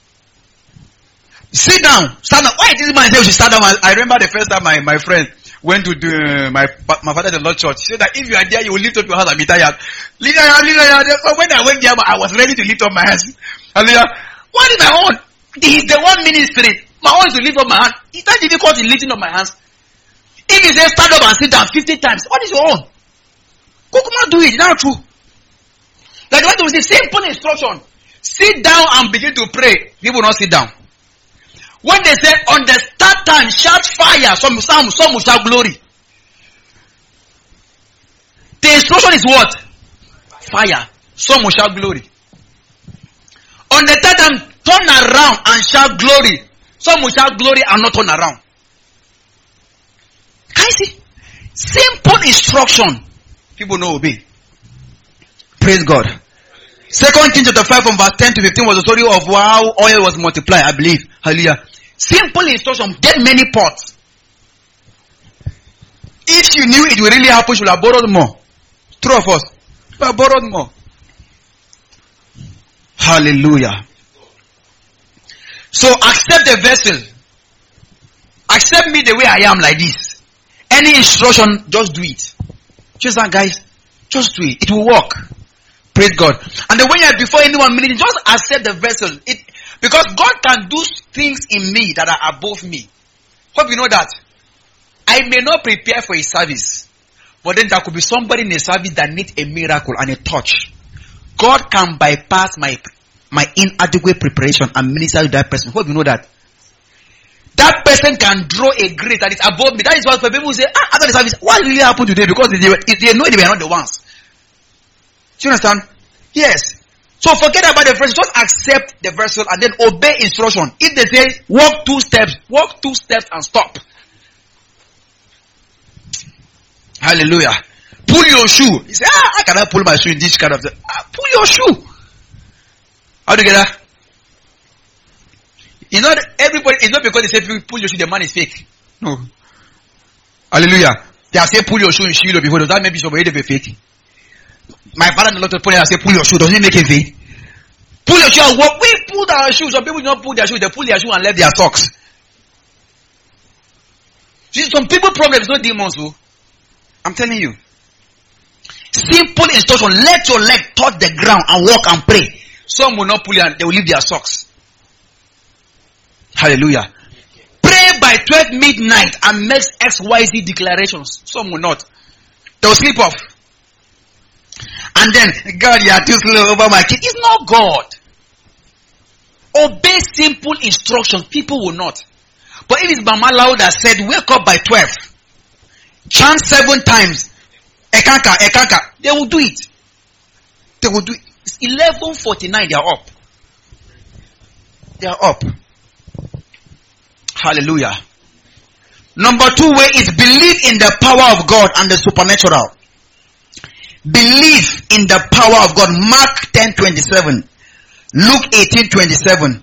Sit down. Stand up. Why did this man say we should stand up? I remember the first time my friend went to do my father the Lord church. He said that if you are there, you will lift up your hands and be tired. Lift your hand. So when I went there, I was ready to lift up my hands. Hallelujah. What is my own? This is the one ministry. My own is to lift up my hand. It's not difficult in lifting up my hands. If he says stand up and sit down 50 times, what is your own? Go come on, do it. It's not true. Like the way to say simple instruction. Sit down and begin to pray. People will not sit down. When they say on the start time, shout fire. Some will shout glory. The instruction is what? Fire. Some will shout glory. On the third time, turn around and shout glory. Some will shout glory and not turn around. Can you see? Simple instruction. People know obey. Praise God. 2 Kings chapter 5 from verse 10-15 was the story of how oil was multiplied, I believe. Hallelujah. Simple instruction. Get many pots. If you knew it would really happen, you would have borrowed more. True of us. You would have borrowed more. Hallelujah. So accept the vessel. Accept me the way I am like this. Any instruction, just do it. Just that, guys. Just do it. It will work. Praise God. And the way you are before anyone ministry, just accept the vessel. Because God can do things in me that are above me. Hope you know that. I may not prepare for a service, but then there could be somebody in a service that needs a miracle and a touch. God can bypass my inadequate preparation and minister to that person. Hope you know that. That person can draw a grace that is above me. That is why people say, after the service, what really happened today? Because they know they were not the ones. Do you understand? Yes. So forget about the verse. Just accept the verse and then obey instruction. If they say walk 2 steps and stop. Hallelujah. Pull your shoe. You say, how can I pull my shoe in this kind of thing? Pull your shoe. How do you get that? You know, everybody, it's not because they say pull your shoe, the man is fake. No. Hallelujah. They have said pull your shoe in Shiloh before. Does that make somebody to be fake? My father and a lot of people say pull your shoe. Does it make it fake? Pull your shoe and walk. We pull our shoes. Some people don't pull their shoes. They pull their shoe and left their socks. See, some people problems, no demons. Oh. I'm telling you. Simple instruction. Let your leg touch the ground and walk and pray. Some will not pull it and they will leave their socks. Hallelujah. Pray by 12 midnight and make XYZ declarations. Some will not. They will sleep off. And then, God, you are too slow over my kid. It's not God. Obey simple instructions. People will not. But if it's Mama Lau that said, wake up by 12. Chant 7 times. Ekanka, ekanka. They will do it. They will do it. It's 11:49. They are up. They are up. Hallelujah. Number 2 way is believe in the power of God and the supernatural. Believe in the power of God. Mark 10:27. Luke 18:27.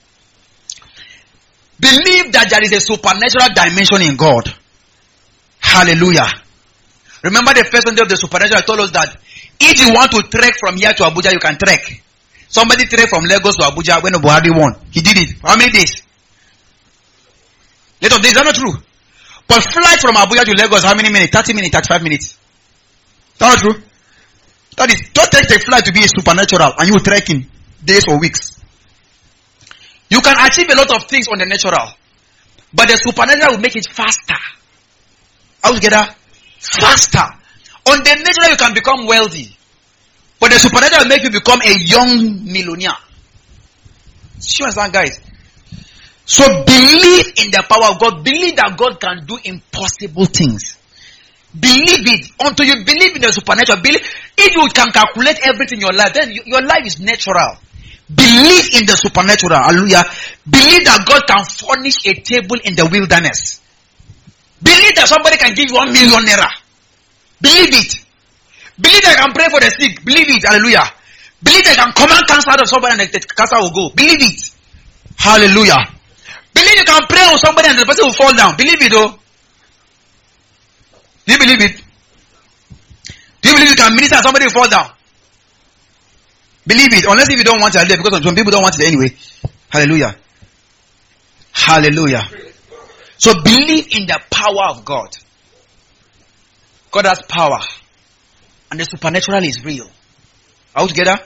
Believe that there is a supernatural dimension in God. Hallelujah. Remember the first Sunday of the supernatural told us that if you want to trek from here to Abuja, you can trek. Somebody trekked from Lagos to Abuja when Buhari won. He did it. How many days? Lot of days. That's not true. But flight from Abuja to Lagos, how many minutes? 30 minutes, 35 minutes. That's not true. That is, don't take the flight to be a supernatural and you trek in days or weeks. You can achieve a lot of things on the natural, but the supernatural will make it faster. How together? Faster. On the natural you can become wealthy, but the supernatural will make you become a young millionaire. Sure as that, guys. So believe in the power of God. Believe that God can do impossible things. Believe it. Until you believe in the supernatural, believe. If you can calculate everything in your life, then your life is natural. Believe in the supernatural. Hallelujah. Believe that God can furnish a table in the wilderness. Believe that somebody can give you 1 million naira. Believe it. Believe that I can pray for the sick. Believe it. Hallelujah. Believe that I can command cancer out of somebody and the cancer will go. Believe it. Hallelujah. Believe you can pray on somebody and the person will fall down. Believe it, though. Do you believe it? Do you believe you can minister and somebody will fall down? Believe it. Unless if you don't want it, because some people don't want it anyway. Hallelujah. Hallelujah. So believe in the power of God. God has power. And the supernatural is real. Are we together?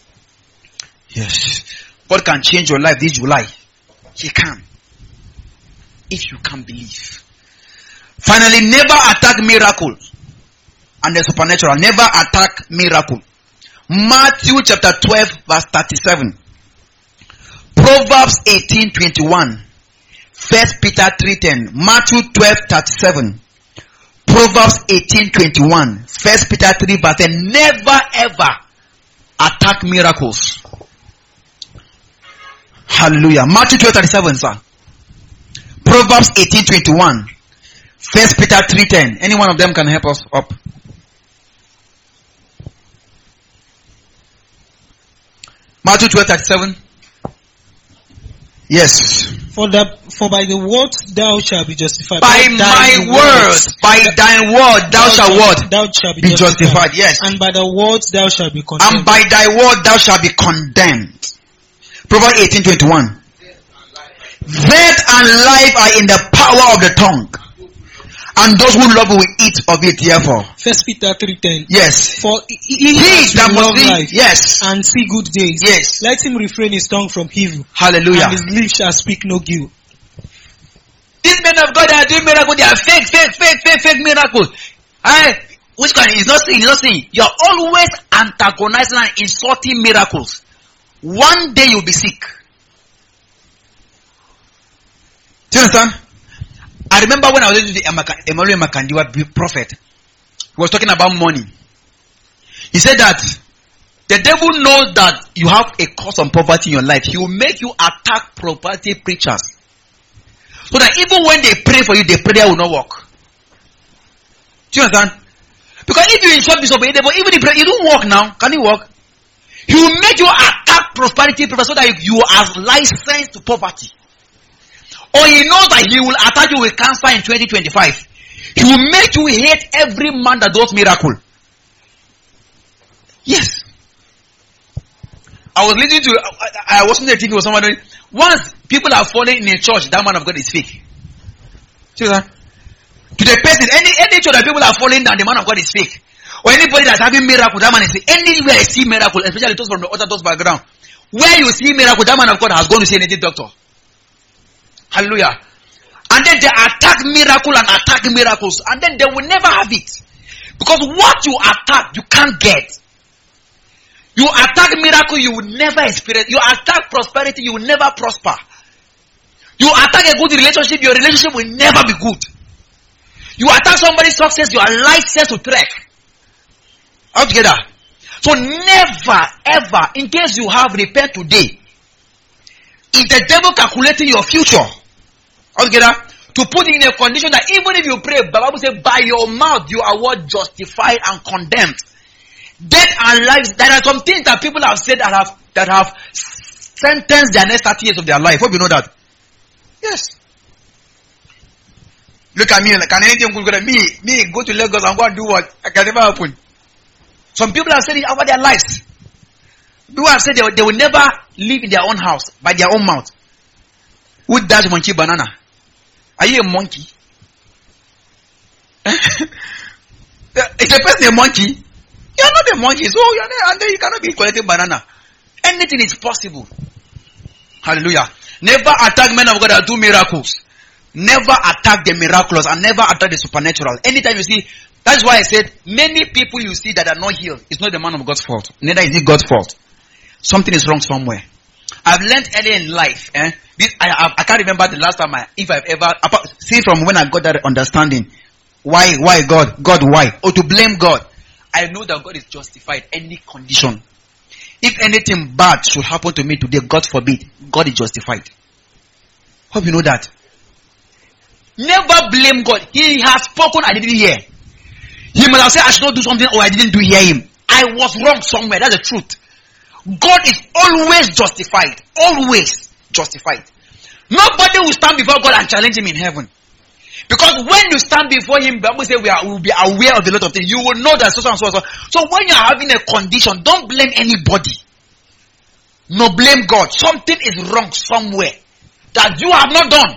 Yes. God can change your life this July. He can. If you can believe. Finally, never attack miracle and the supernatural. Never attack miracle. Matthew chapter 12 verse 37. Proverbs 18:21. 1 Peter 3:10. Matthew 12:37. Proverbs 18:21. 1 Peter 3 verse 10. Never ever attack miracles. Hallelujah. Matthew 12:37, sir. Proverbs 18:21. 1 Peter 3:10. Any one of them can help us up. Matthew 12:37. Yes. For by the words thou shalt be justified. By my words, by thine word thou shalt what? Thou shalt be justified. Yes. And by the words thou shalt be condemned. And by thy word thou shalt be condemned. Proverbs 18:21. Death and life are in the power of the tongue, and those who love will eat of it. Therefore, 1 Peter 3:10. Yes. For he that must love life, yes, and see good days. Yes. Let him refrain his tongue from evil. Hallelujah. And his lips shall speak no guilt. These men of God are doing miracles. They are fake miracles. Which kind? He's not saying. You are always antagonizing and insulting miracles. One day you'll be sick. Do you understand? I remember when I was listening to Emmanuel Makandiwa, prophet. He was talking about money. He said that The devil knows that you have a cause on poverty in your life. He will make you attack poverty preachers. So that even when they pray for you, the prayer will not work. Do you understand? Because if you instruct Bishop Edebo, even if you don't work now, can you work? He will make you attack prosperity preachers so that you are licensed to poverty. Or he knows that he will attack you with cancer in 2025. He will make you hate every man that does miracle. Yes. I was listening to, I was watching the TV with someone. Once people are falling in a church, that man of God is fake. See that? To the person, any church that people are falling down, the man of God is fake. Or anybody that's having miracle, that man is fake. Anywhere I see miracle, especially those from the Orthodox background, where you see miracle, that man of God has gone to see a native doctor. Hallelujah. And then they attack miracle and attack miracles, and then they will never have it. Because what you attack, you can't get. You attack miracle, you will never experience. You attack prosperity, you will never prosper. You attack a good relationship, your relationship will never be good. You attack somebody's success, your life says to trek. All together. So never, ever, in case you have repent today, is the devil calculating your future? All together. To put in a condition that even if you pray, the Bible says, by your mouth you are what? Justified and condemned. Death and life, there are some things that people have said that have sentenced their next 30 years of their life. Hope you know that. Yes. Look at me, like, can anything good at me go to Lagos and go and do what? It can never happen. Some people have said it over their lives. People have said they will never live in their own house by their own mouth. Who does monkey banana? Are you a monkey? Is a person a monkey? You are not a monkey, so you are not, and then you cannot be collecting banana. Anything is possible. Hallelujah. Never attack men of God that do miracles. Never attack the miraculous and never attack the supernatural. Anytime you see, that's why I said, many people you see that are not healed, it's not the man of God's fault. Neither is it God's fault. Something is wrong somewhere. I've learned early in life, I can't remember the last time if I've ever, see from when I got that understanding. Why God? God, why? Or to blame God. I know that God is justified any condition. If anything bad should happen to me today, God forbid, God is justified. Hope you know that. Never blame God. He has spoken, I didn't hear. He must have said I should not do something or I didn't hear him. I was wrong somewhere. That's the truth. God is always justified. Always justified. Nobody will stand before God and challenge him in heaven. Because when you stand before him, the Bible says we will be aware of a lot of things. You will know that so and so. So when you are having a condition, don't blame anybody. No, blame God. Something is wrong somewhere that you have not done.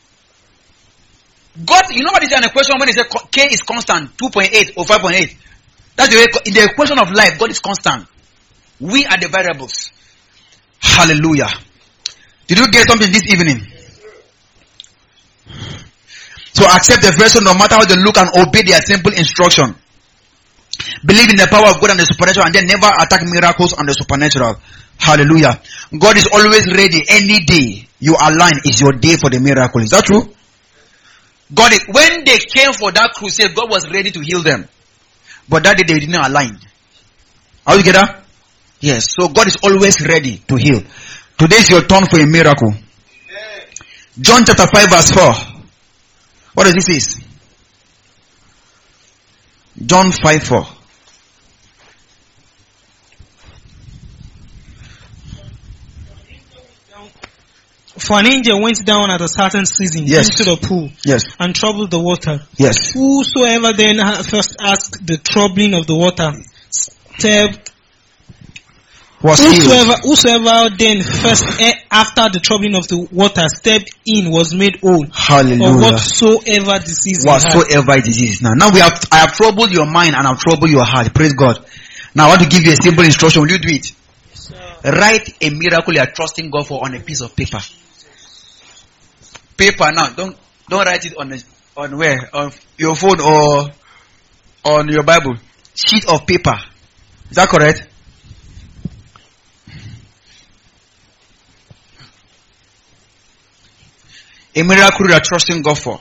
God, you know what is an equation when they say K is constant, 2.8 or 5.8? That's the way, in the equation of life, God is constant. We are the variables. Hallelujah. Did you get something this evening? So accept the version no matter how they look and obey their simple instruction. Believe in the power of God and the supernatural and then never attack miracles and the supernatural. Hallelujah. God is always ready. Any day you align is your day for the miracle. Is that true? God, when they came for that crusade, God was ready to heal them. But that day they did not align. Are you together? Yes. So God is always ready to heal. Today is your turn for a miracle. John chapter 5 verse 4. What does this say? John 5:4. For an angel went down at a certain season into the pool and troubled the water. Yes. Whosoever then first asked the troubling of the water whosoever then first after the troubling of the water stepped in was made whole. Hallelujah. Of whatsoever disease whatsoever disease. Now I have troubled your mind and I've troubled your heart. Praise God. Now I want to give you a simple instruction. Will you do it? Write a miracle you are trusting God for on a piece of paper. Paper now. Don't write it on where? On your phone or on your Bible. Sheet of paper. Is that correct? A miracle you are trusting God for.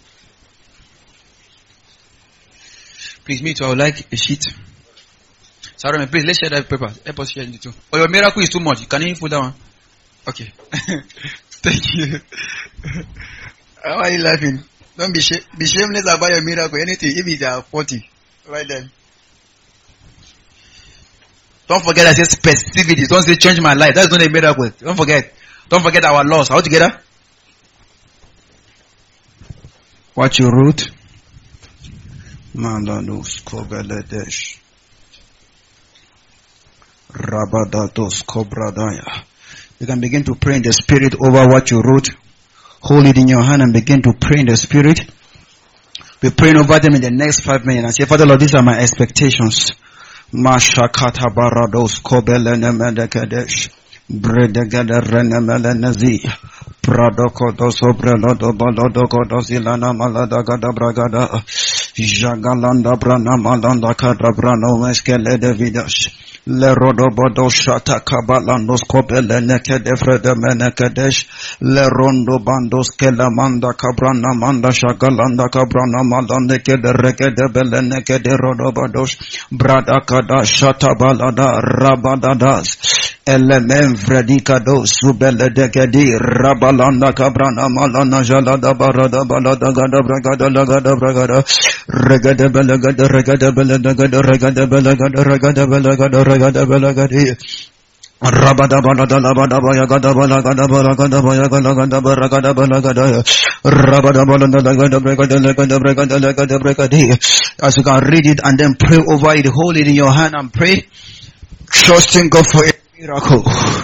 Please, me too. I would like a sheet. Sorry, please, let's share that paper. Help us share it too. Oh, your miracle is too much. Can you put that one? Okay. Thank you. How are you laughing? Don't be shameless about your miracle. Anything, if it's 40. Right then. Don't forget I said specificity. Don't say change my life. That's not a miracle. Don't forget. Don't forget our laws. All together? What you wrote? Mandanos Kobeledesh. Rabadatos Kobradaya. You can begin to pray in the spirit over what you wrote. Hold it in your hand and begin to pray in the spirit. We're praying over them in the next 5 minutes and say, Father Lord, these are my expectations. Mashakata barados kobelene medekedesh. Bredegede renemelenizi. Pradoko sobre lodo balodoko dozilana malada gada bragada. Jagalanda brana malanda kada brano meskele de vidash. Le rodo bodo shata kabalandos kobele neke de frede menekedesh. Le rondo bandos kele manda kabrana manda shagalanda kabrana malanda ke de reke de bele neke de rodo bodos. Brada kada shata balada rabadadas. Elemen vredikado subele dekedi rabalanda kabrana malana jalada barada balada gada bragada lagada bragada regada belagada regada belagada regada belagada regada belagada regada belagadi rabada balada labada bayagada balagada balagada bayagada gada baragada balagada rabada balada lagada bragada lagada bragada lagada bragadi. As you can read it and then pray over it, hold it in your hand and pray, trusting God for it. Miracle.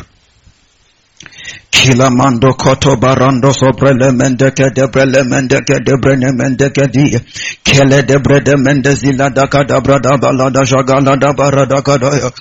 Kilamando koto barando sobrele mendeke debrele mendeke debrene mendeke di kele debrede mendezila dakada brada balada shagala da barada kadaya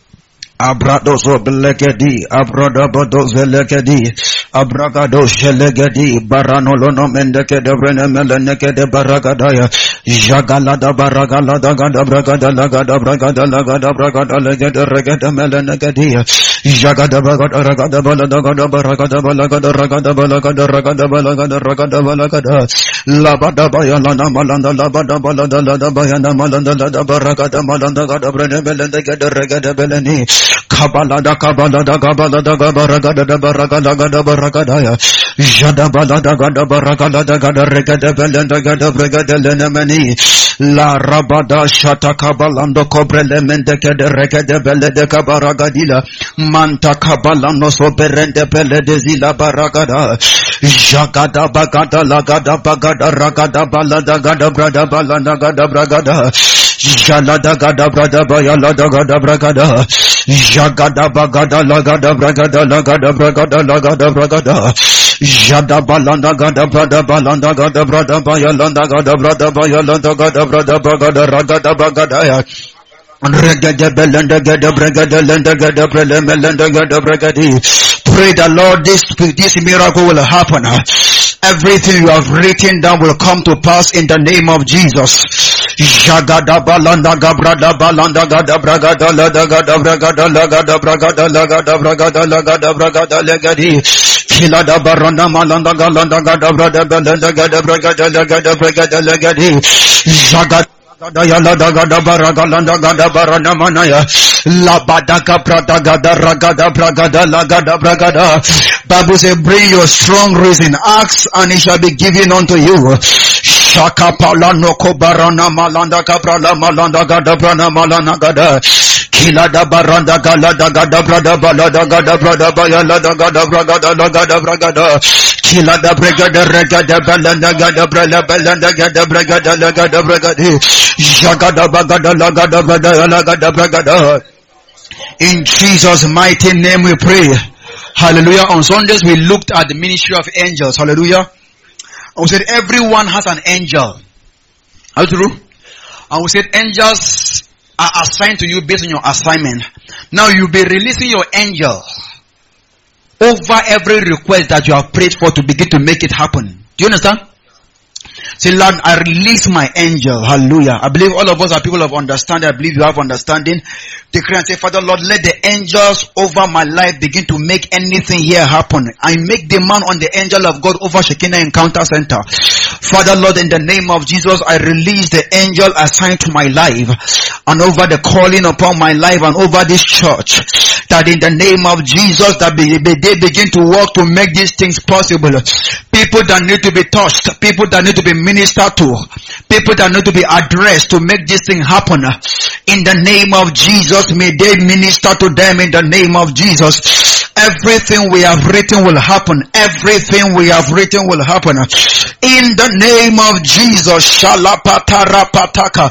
abrado sobelekedi abrada bodo zelekedi abragado shelegedi barano lono mendeke debrene meleneke de baragadaya jagala da baragala da gada bragada lagada bragada lagada bragada legede regede melenegedi jagada bagada ragada balada gada baragada balagada ragada balagada ragada balagada ragada balagada labada bayana malanda labada balada lada bayana malanda lada baragada malanda gada brene melenege de regede beleni kabalada kabalada kabalada baragada da baragada gada baragada jada balada gada baragada da gada regede belenda gada bragada lenemeni la rabada shata kabalando kobrele mendeke de regede belede kabaragadila manta kabalano soberende belede zila baragada jagada bagada lagada bagada ragada balada gada brada balada gada bragada jalada gada brada bayalada gada bragada jagada bagada lagada bragada lagada bragada lagada bragada jada balanda gada brada balanda gada brada bayalanda gada brada bayalanda gada brada bagada ragada bagada ya regada belanda gada bragada landa gada brada melanda gada bragadi. Pray that Lord, this miracle will happen. Everything you have written down will come to pass in the name of Jesus. Jagada balanda gabrada balanda gada bragada lada gada bragada lagada bragada lagada bragada lagada bragada legadi kilada baranda malanda galanda gada brada balanda gada bragada lagada bragada legadi jagada Yala gada baragalanda gada barana manaya labadaka prada gada ragada bragada lagada bragada. Bible says, bring your strong reason, ask and it shall be given unto you. Shaka pala noko barana malanda kaprala malanda gada brana malana gada kilada baranda galada gada brada balada gada brada bayala gada bragada lagada bragada kilada bragada regada balanda gada brala balanda gada bragada lagada bragadi jagada bagada lagada brada lagada bragada. In Jesus' mighty name we pray. Hallelujah. On Sundays we looked at the ministry of angels. Hallelujah. And we said everyone has an angel. How true? And we said angels are assigned to you based on your assignment. Now you'll be releasing your angel over every request that you have prayed for to begin to make it happen. Do you understand? Say, Lord, I release my angel. Hallelujah. I believe all of us are people of understanding. I believe you have understanding. Declare and say, Father, Lord, let the angels over my life begin to make anything here happen. I make demand on the angel of God over Shekinah Encounter Center. Father Lord, in the name of Jesus, I release the angel assigned to my life and over the calling upon my life and over this church, that in the name of Jesus, that they begin to work to make these things possible. People that need to be touched, people that need to be ministered to, people that need to be addressed to make this thing happen. In the name of Jesus, may they minister to them in the name of Jesus. Everything we have written will happen. Everything we have written will happen. In the name of Jesus. Shalapatarapataka.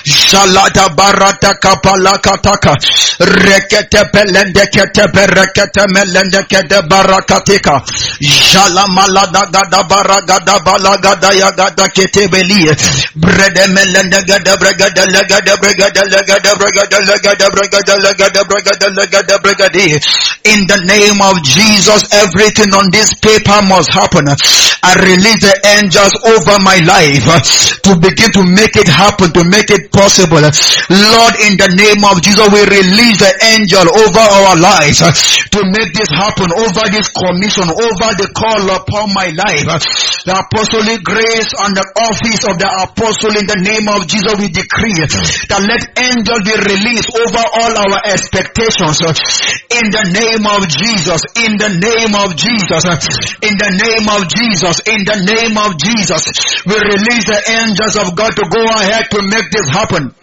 Shaladabarataka palakataka. Rekete pelendekete berekete melendekete barakatika. Shalamalada baragada balagada yagada ketebeli. Brede melendegede bregede legede bregede legede bregede legede bregede legede bregede legede bregede. In the name of Jesus, everything on this paper must happen. I release the angels over my life to begin to make it happen, to make it possible. Lord, in the name of Jesus, we release the angel over our lives to make this happen, over this commission, over the call upon my life. The apostolic grace and the office of the apostle, in the name of Jesus, we decree that let angels be released over all our expectations. In the name of Jesus, in the name of Jesus, in the name of Jesus, in the name of Jesus, we release the angels of God to go ahead to make this happen.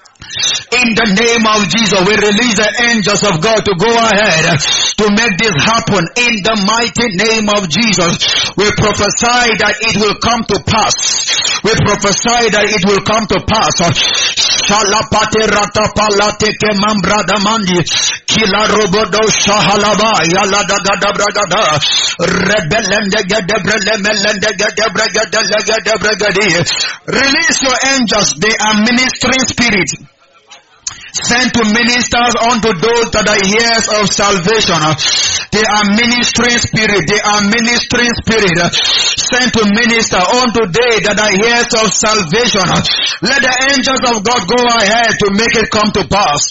In the name of Jesus, we release the angels of God to go ahead to make this happen. In the mighty name of Jesus, we prophesy that it will come to pass. We prophesy that it will come to pass. Shalapate ratapalate ke mambrada mandi kila robodo shahalaba yalada gada bragada rebelende gede brelemende gede bragada legede bragadi. Release your angels. They are ministering spirit, sent to ministers unto those that are heirs of salvation. They are ministering spirit. They are ministering spirit, sent to minister unto they that are heirs of salvation. Let the angels of God go ahead to make it come to pass.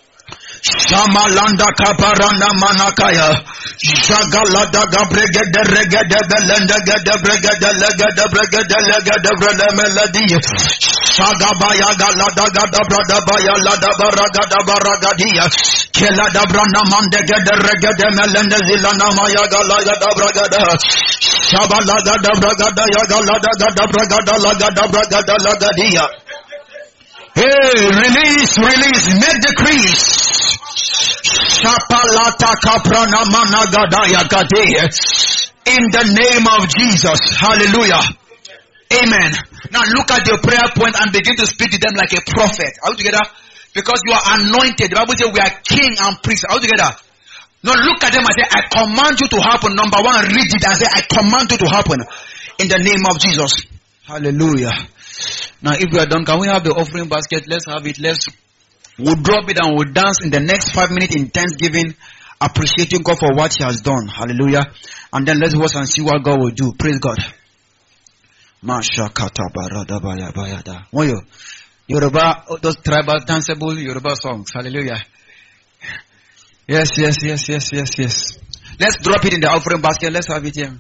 Shamalanda kaparanda manakaya. Shagalada gabregede regede belende gede bregede legede bregede legede brede melody. Shagabaya galada gada brada baya lada baragada baragadia. Kelada branda mande gede regede melende zilana maya galada bragada. Shabalaga da bragada ya galada gada bragada lagada bragada lagadia. Hey, release, make decrees. Shapalata kaprana managadaya gadeye. In the name of Jesus. Hallelujah. Amen. Now look at your prayer point and begin to speak to them like a prophet. Are we together? Because you are anointed. The Bible says we are king and priest. Are we together? Now look at them and say, I command you to happen. Number one, read it and say, I command you to happen. In the name of Jesus. Hallelujah. Now if we are done, can we have the offering basket? Let's have it. We'll drop it and we'll dance in the next 5 minutes in thanksgiving, appreciating God for what He has done. Hallelujah. And then let's watch and see what God will do. Praise God. Yoruba, those tribal danceable Yoruba songs. Hallelujah. Yes. Let's drop it in the offering basket. Let's have it here.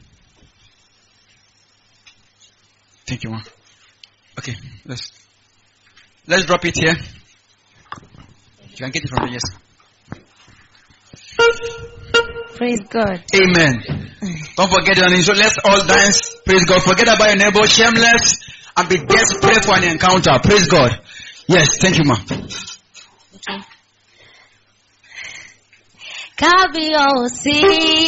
Thank you, man. Okay, let's drop it here. You can get it from here, yes. Praise God. Amen. Don't forget it. So let's all dance. Praise God. Forget about your neighbor. Shameless and be desperate for an encounter. Praise God. Yes, thank you, ma'am. Kábíyèsí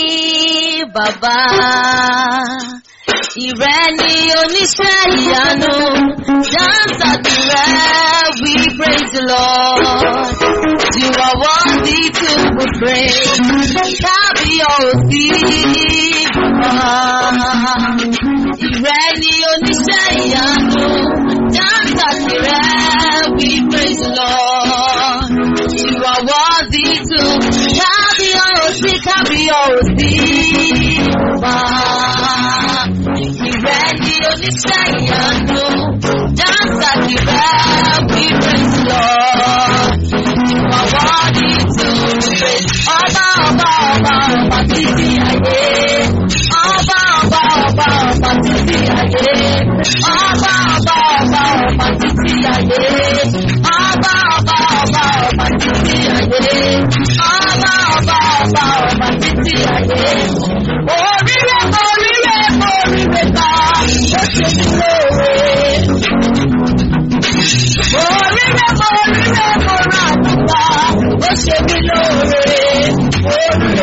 Baba. Ìrẹ́ni oníṣẹ́ ìyanu, dance àdúrà, we praise the Lord. You are worthy to be praised. Kábíyèsí ìrẹ́ni oníṣẹ́ ìyanu, dance àdúrà, we praise the Lord. You are worthy to Kábíyèsí Ìrẹ́ni oníṣẹ́ ìyanu, dance àdúrà, we praise the Lord. You are worthy to praise. Ọba títí ayé. Ọba títí ayé.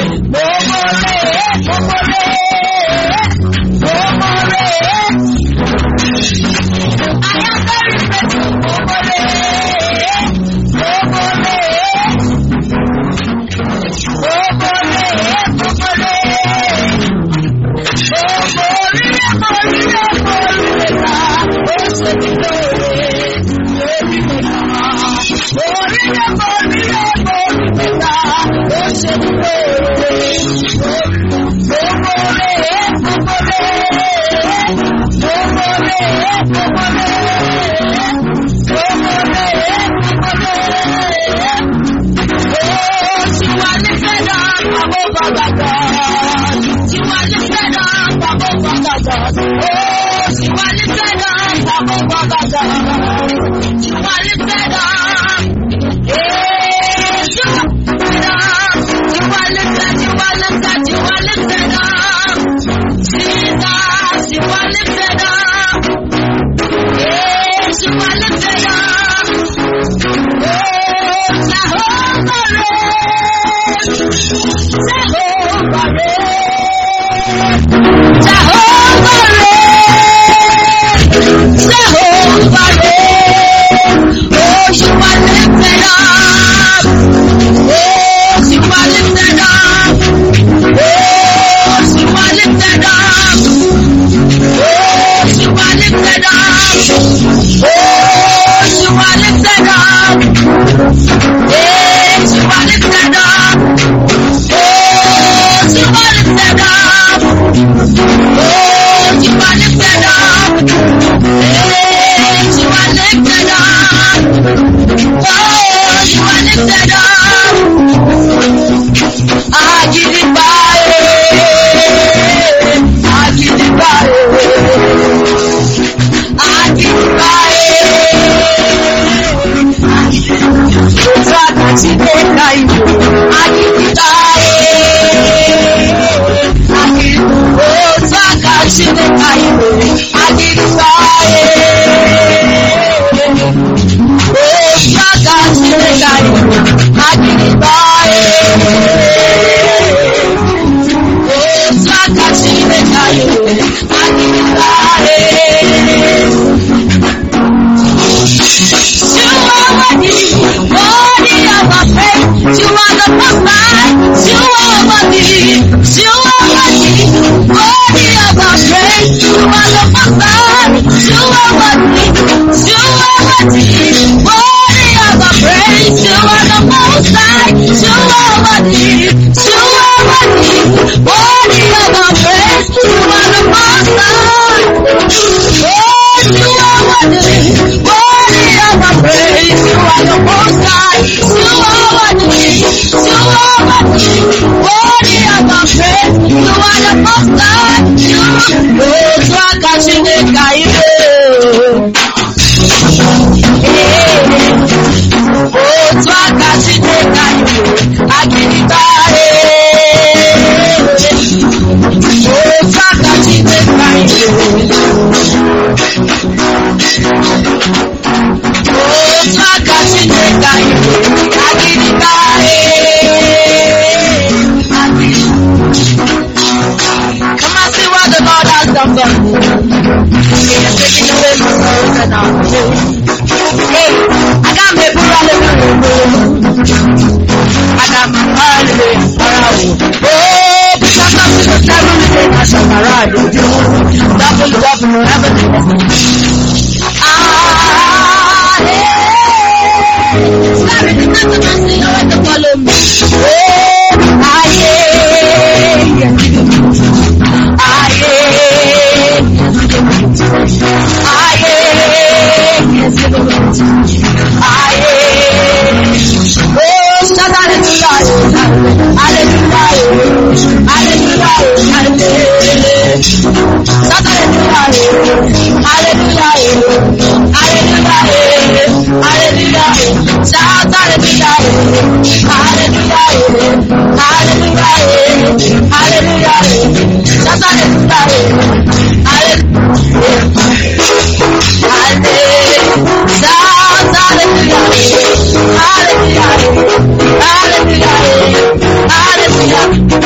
Hallelujah.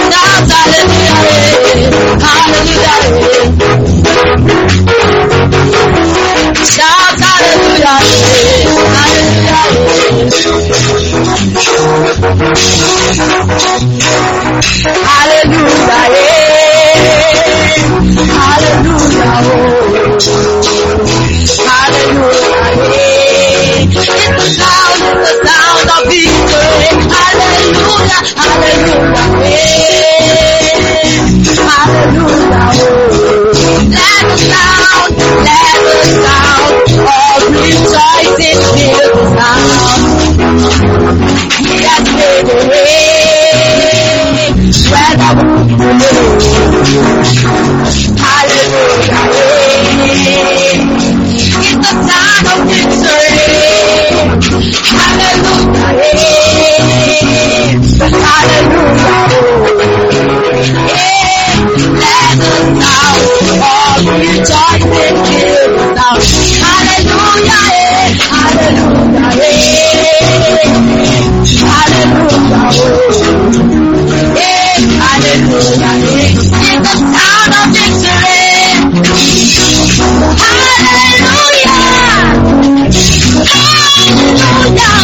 Shout hallelujah, hallelujah. Shout hallelujah, hallelujah. Hallelujah, hallelujah, hallelujah. It's the sound of victory. Hallelujah, hallelujah, hallelujah. Let the sound of rejoicing fill the sound. He has made a way where the hallelujah. It's the sound of victory. Hallelujah. Hallelujah. Let the sound of rejoicing fill the sound. Hallelujah. Hallelujah. Hallelujah. Hallelujah. It's the sound of victory. Hallelujah. Hallelujah.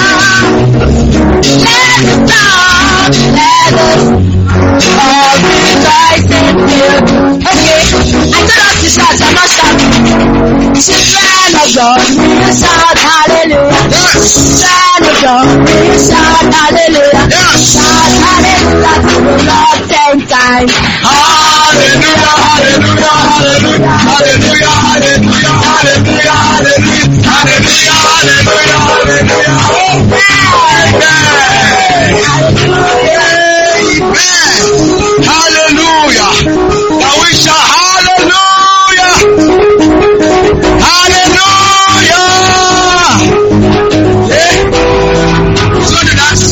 Let us sound, let us all rejoice and feel. Okay, I told us to shout, I'm not shouting. Children of God, we shout hallelujah. Children of God, we shout hallelujah. Shout hallelujah to the Lord 10 times. Hallelujah, hallelujah, hallelujah, hallelujah, hallelujah, hallelujah, hallelujah, hallelujah, hallelujah. Hallelujah. Now we shall hallelujah. Hallelujah. So that's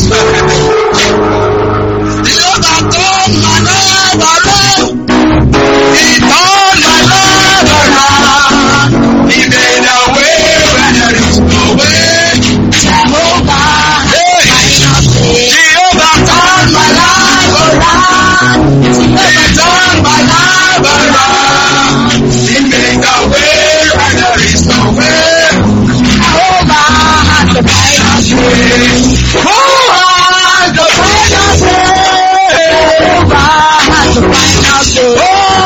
the Lord has done my life around. He turned my life around. He made a way where there is no way. Jehovah turned my life around. He turned my life around. He made a way where there is no way. Jehovah has the final say. Who has the final say? Jehovah has the final say. Who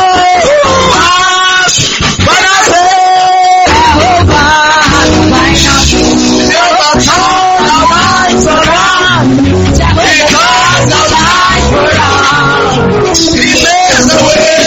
has final say? Jehovah has the final say. Jehovah turned our lives around. Jehovah turned our lives around. He made the way.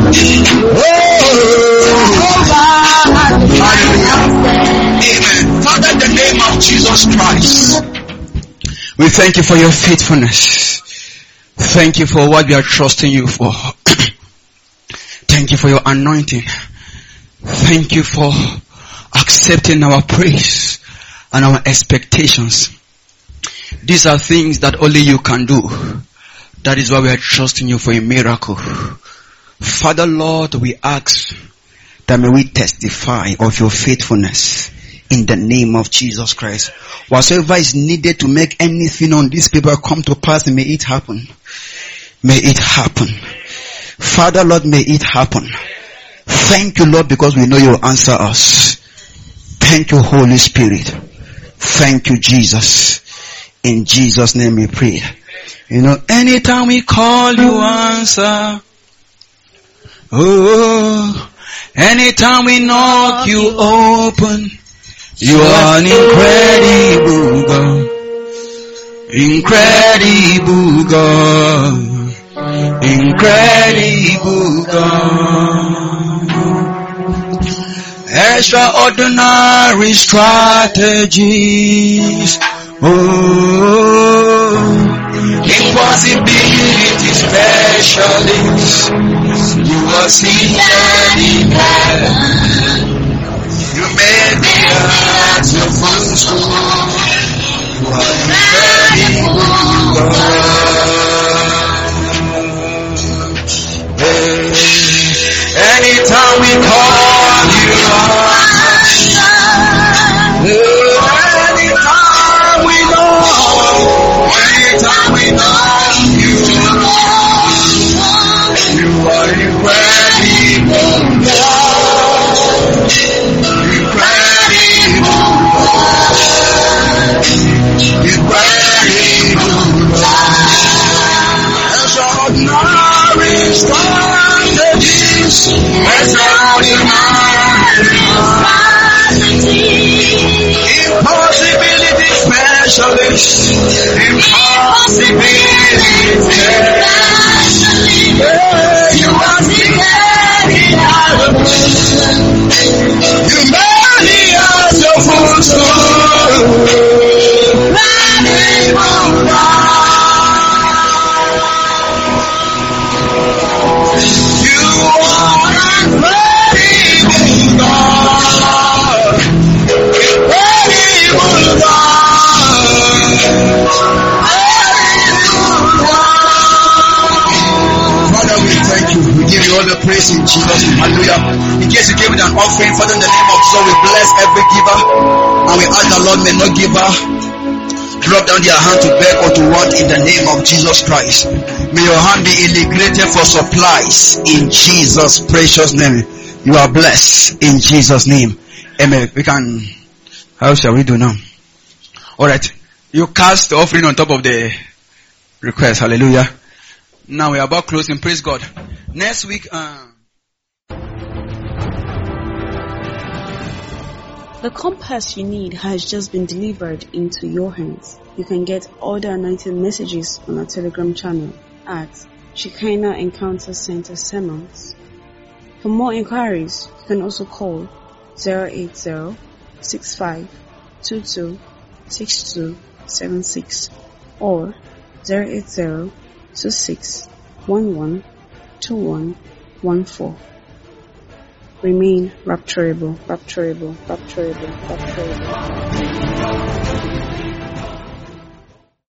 Jehovah has the final say. Amen. Father, in the name of Jesus Christ, we thank you for your faithfulness. Thank you for what we are trusting you for. Thank you for your anointing. Thank you for accepting our praise and our expectations. These are things that only you can do. That is why we are trusting you for a miracle. Father Lord, we ask that may we testify of your faithfulness in the name of Jesus Christ. Whatsoever is needed to make anything on this paper come to pass, may it happen. May it happen. Father Lord, may it happen. Thank you Lord, because we know you will answer us. Thank you Holy Spirit. Thank you Jesus. In Jesus' name we pray. You know, anytime we call you answer. Oh, anytime we knock you open. You are an incredible God. Incredible God. Incredible God. Extraordinary strategies. Oh, impossibility specialist. You are seated in heaven. You made me at your footstool. You are incredible God. Anytime we call you answer. Anytime we know you strategies, impossibility specialist, you are you made the eyes of you are incredible God. Incredible God. Father, we thank you. We give you all the praise in Jesus' name. Hallelujah. In case you gave it an offering, Father, in the name of Jesus, we bless every giver. And we ask the Lord may not give her drop down their hand to beg or to want in the name of Jesus Christ. May your hand be integrated for supplies in Jesus' precious name. You are blessed in Jesus' name. Amen. How shall we do now? Alright. You cast the offering on top of the request. Hallelujah. Now we are about closing. Praise God. Next week, The compass you need has just been delivered into your hands. You can get all the anointed messages on our Telegram channel at Shekinah Encounter Center Sermons. For more inquiries, you can also call 080-6522-6276 or 080-2611-2114. Remain rapturable, rapturable, rapturable, rapturable.